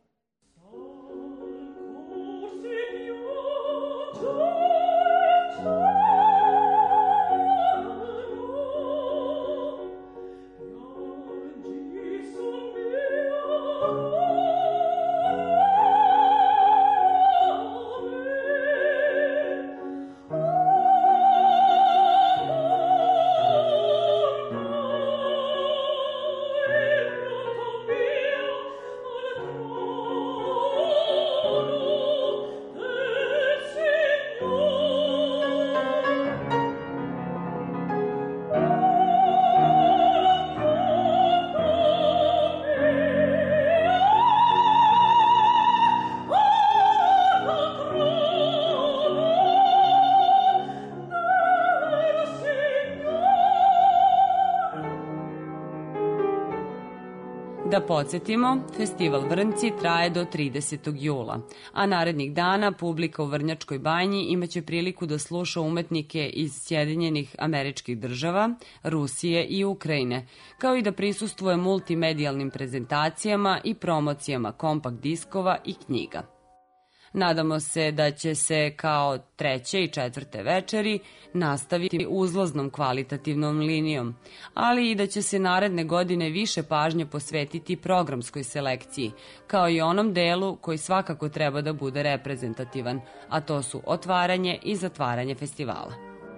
Da podsjetimo, festival Vrnci traje do 30. jula, a narednih dana publika u Vrnjačkoj banji imaće priliku da sluša umetnike iz Sjedinjenih Američkih Država, Rusije i Ukrajine, kao i da prisustvuje multimedijalnim prezentacijama i promocijama kompakt diskova i knjiga. Nadamo se da će se kao 3. i 4. večeri nastaviti uzlaznom kvalitativnom linijom, ali i da će se naredne godine više pažnje posvetiti programskoj selekciji, kao i onom delu koji svakako treba da bude reprezentativan, a to su otvaranje i zatvaranje festivala.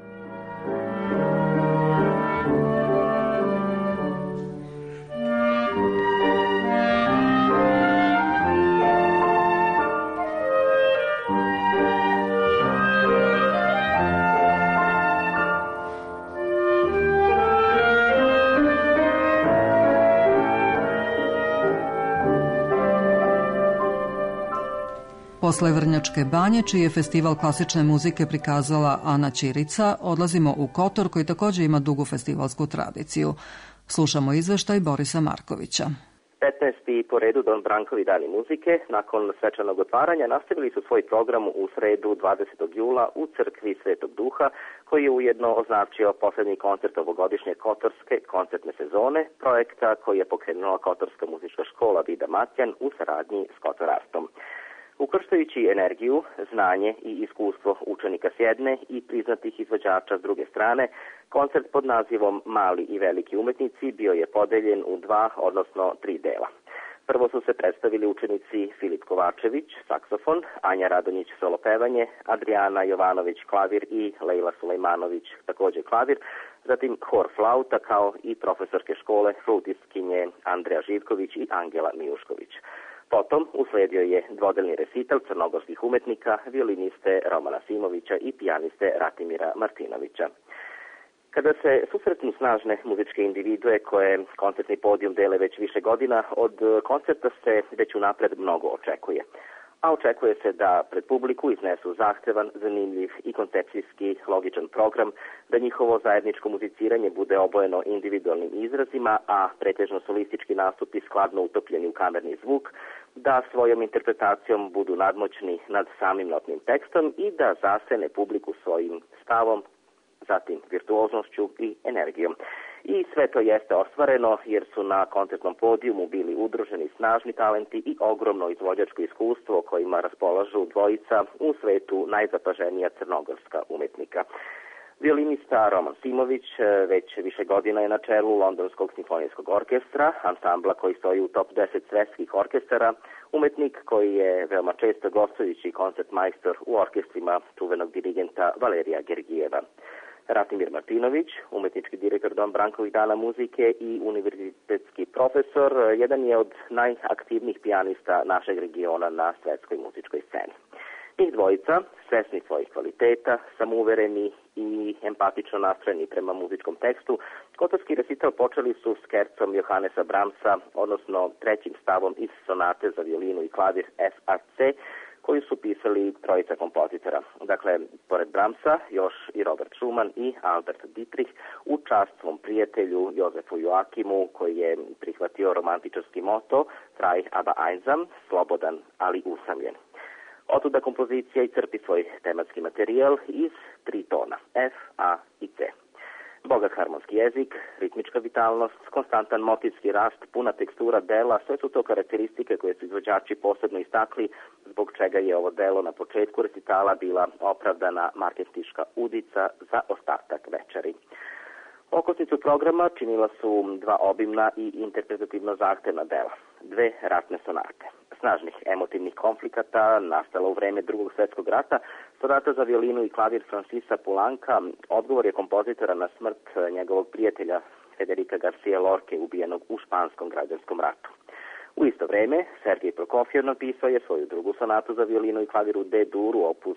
Posle Vrnjačke banje, čiji je festival klasične muzike prikazala Ana Ćirica, odlazimo u Kotor, koji također ima dugu festivalsku tradiciju. Slušamo izveštaj Borisa Markovića. 15. po redu Don Brankovi dani muzike, nakon svečanog otvaranja, nastavili su svoj program u sredu 20. jula u crkvi Svetog Duha, koji je ujedno označio poslednji koncert ovogodišnje Kotorske koncertne sezone, projekta koji je pokrenula Kotorska muzička škola Vida Matjan u saradnji s Kotor Artom. Ukrštajući energiju, znanje i iskustvo učenika s jedne i priznatih izvođača s druge strane, koncert pod nazivom Mali i veliki umetnici bio je podeljen u 2, odnosno 3 dela. Prvo su se predstavili učenici Filip Kovačević, saksofon, Anja Radonjić, solopevanje, Adriana Jovanović, klavir i Lejla Sulejmanović, također klavir, zatim hor flauta kao i profesorke škole flautistkinje Andreja Živković i Angela Mijušković. Potom usledio je dvodelni resital crnogorskih umetnika, violiniste Romana Simovića i pijaniste Ratimira Martinovića. Kada se susretnu snažne muzičke individue koje koncertni podijum dele već više godina, od koncerta se već unapred mnogo očekuje. A očekuje se da pred publiku iznesu zahtevan, zanimljiv i koncepcijski logičan program, da njihovo zajedničko muziciranje bude obojeno individualnim izrazima, a pretežno solistički nastupi skladno utopljeni u kamerni zvuk, da svojom interpretacijom budu nadmoćni nad samim notnim tekstom i da zasene publiku svojim stavom, zatim virtuoznošću i energijom. I sve to jeste ostvareno jer su na koncertnom podijumu bili udruženi snažni talenti i ogromno izvođačko iskustvo kojima raspolažu dvojica u svetu najzapaženija crnogorska umetnika. Violinista Roman Simović već više godina je na čelu Londonskog simfonijskog orkestra, ansambla koji stoji u top 10 svetskih orkestara, umetnik koji je veoma često gostujući koncertmajstor u orkestrima čuvenog dirigenta Valerija Gergijeva. Ratimir Martinović, umetnički direktor Don Brankovih dana muzike i univerzitetski profesor, jedan je od najaktivnijih pijanista našeg regiona na svetskoj muzičkoj sceni. Njih dvojica, svesni svojih kvaliteta, samouvereni i empatično nastrojeni prema muzičkom tekstu, kotorski recital počeli su s kercom Johannesa Brahmsa, odnosno trećim stavom iz sonate za violinu i klavir FAC, koju su pisali trojica kompozitora. Dakle, pored Brahmsa, još i Robert Schumann i Albert Dietrich, u čast svom prijatelju Jozefu Joakimu, koji je prihvatio romantičarski moto Frei aber einsam, slobodan, ali usamljen. Otuda kompozicija i crpi svoj tematski materijal iz 3 tona, F, A i C. Bogat harmonski jezik, ritmička vitalnost, konstantan motivski rast, puna tekstura dela, sve su to karakteristike koje su izvođači posebno istakli, zbog čega je ovo delo na početku recitala bila opravdana marketinška udica za ostatak večeri. Okosnicu programa činila su 2 obimna i interpretativno zahtevna dela, 2 ratne sonate. Snažnih emotivnih konflikata nastala u vreme Drugog svjetskog rata, sonata za violinu i klavir Francisa Poulenca odgovor je kompozitora na smrt njegovog prijatelja Federica Garcia Lorque, ubijenog u španskom građanskom ratu. U isto vreme, Sergej Prokofjev napisao je svoju drugu sonatu za violinu i klavir u D-duru, opus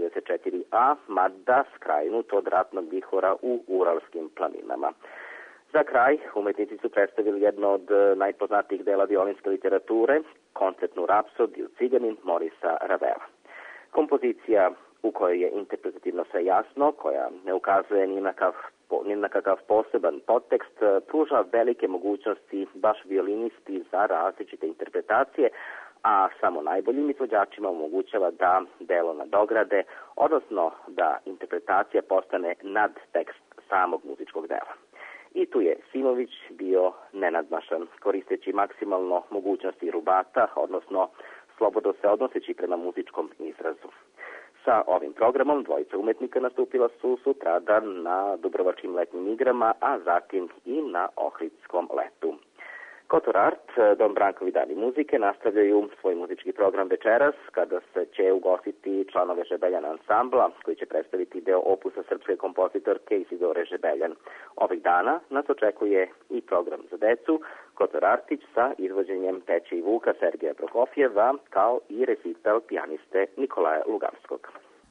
94a, mada skrajnut od ratnog vihora u Uralskim planinama. Za kraj, umetnici su predstavili jedno od najpoznatijih dela violinske literature, koncertnu rapsodiju Ciganin Morisa Ravela. Kompozicija u kojoj je interpretativno sve jasno, koja ne ukazuje ni na kakav poseban podtekst, pruža velike mogućnosti baš violinisti za različite interpretacije, a samo najboljim izvođačima omogućava da delo nadograde, odnosno da interpretacija postane nad tekst samog muzičkog dela. I tu je Simović bio nenadmašan, koristeći maksimalno mogućnosti rubata, odnosno slobodno se odnoseći prema muzičkom izrazu. Sa ovim programom dvojica umetnika nastupila su sutradan na Dubrovačkim letnjim igrama, a zatim i na Ohridskom letu. Kotor Art, Don Brankovi dani muzike, nastavljaju svoj muzički program večeras, kada se će ugostiti članove Žebeljan ansambla, koji će predstaviti deo opusa srpske kompozitorke Isidore Žebeljan. Ovih dana nas očekuje i program za decu, Kotor Artić sa izvođenjem Peće i Vuka Sergeja Prokofjeva, kao i recital pijaniste Nikolaja Lugamskog.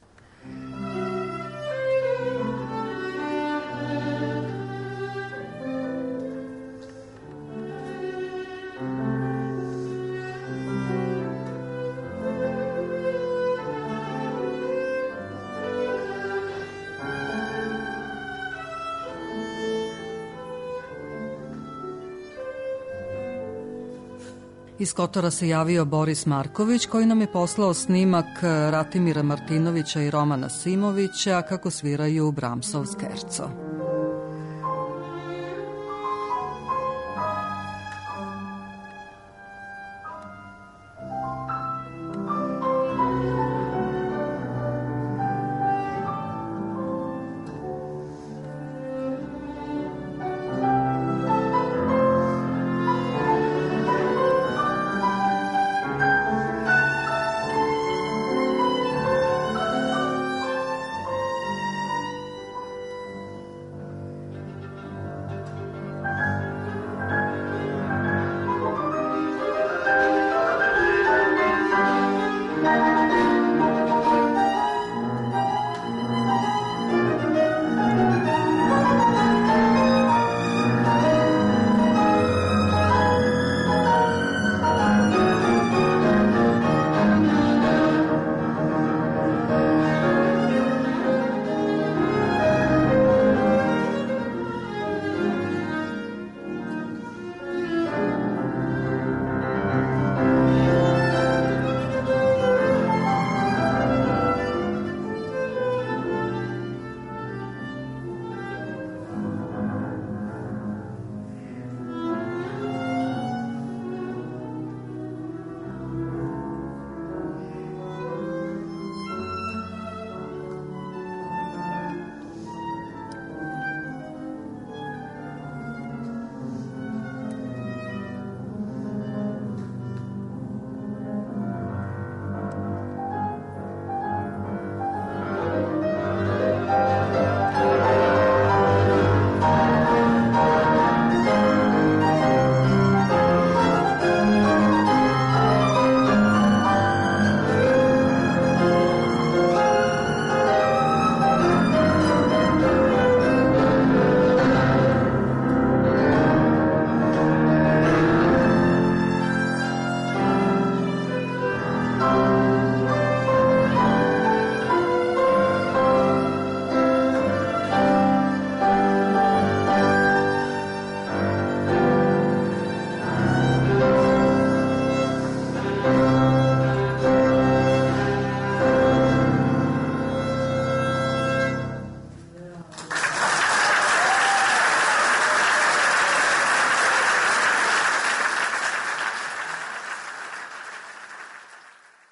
Iz Kotora se javio Boris Marković, koji nam je poslao snimak Ratimira Martinovića i Romana Simovića kako sviraju Brahmsov skerco.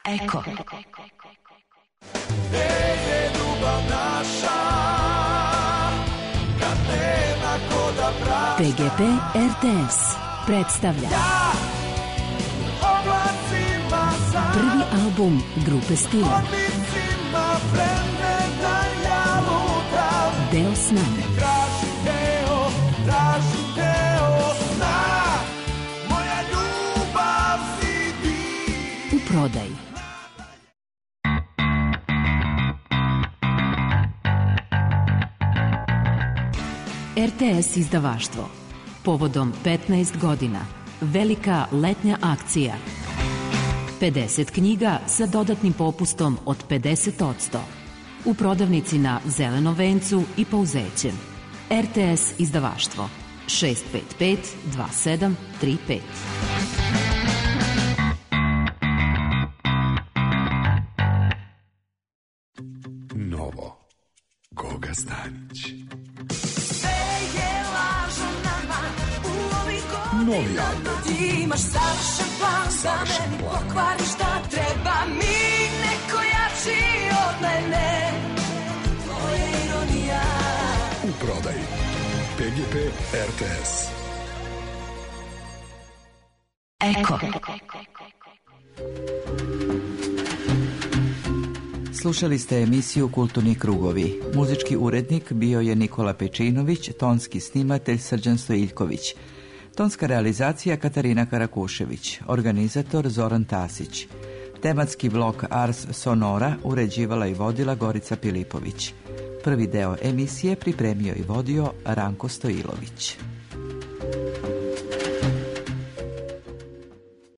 Eko. Gde je ljubav naša, kad nema ko da prati. PGP RTS predstavlja Oblacima sam, prvi album grupe Stila. odlicima vreme da ja lutam. Deo sna. Tražim deo sna, moja ljubav si ti. U prodaji. RTS izdavaštvo. Povodom 15 godina. Velika letnja akcija. 50 knjiga sa dodatnim popustom od 50%. U prodavnici na Zelenom vencu i Pouzećem. RTS izdavaštvo. 655 2735. Novo. Goga Stanić. Novi album. Imaš savršen plan za mene, pokvariš šta treba mi, neko jači od mene. Tvoja ironija. U prodaji. PGP RTS. Eko. Slušali ste emisiju Kulturni krugovi. Muzički urednik bio je Nikola Pečinović, tonski snimatelj Srđan Stojiljković. Tonska realizacija Katarina Karakušević, organizator Zoran Tasić. Tematski blok Ars Sonora uređivala i vodila Gorica Pilipović. Prvi deo emisije pripremio i vodio Ranko Stojilović.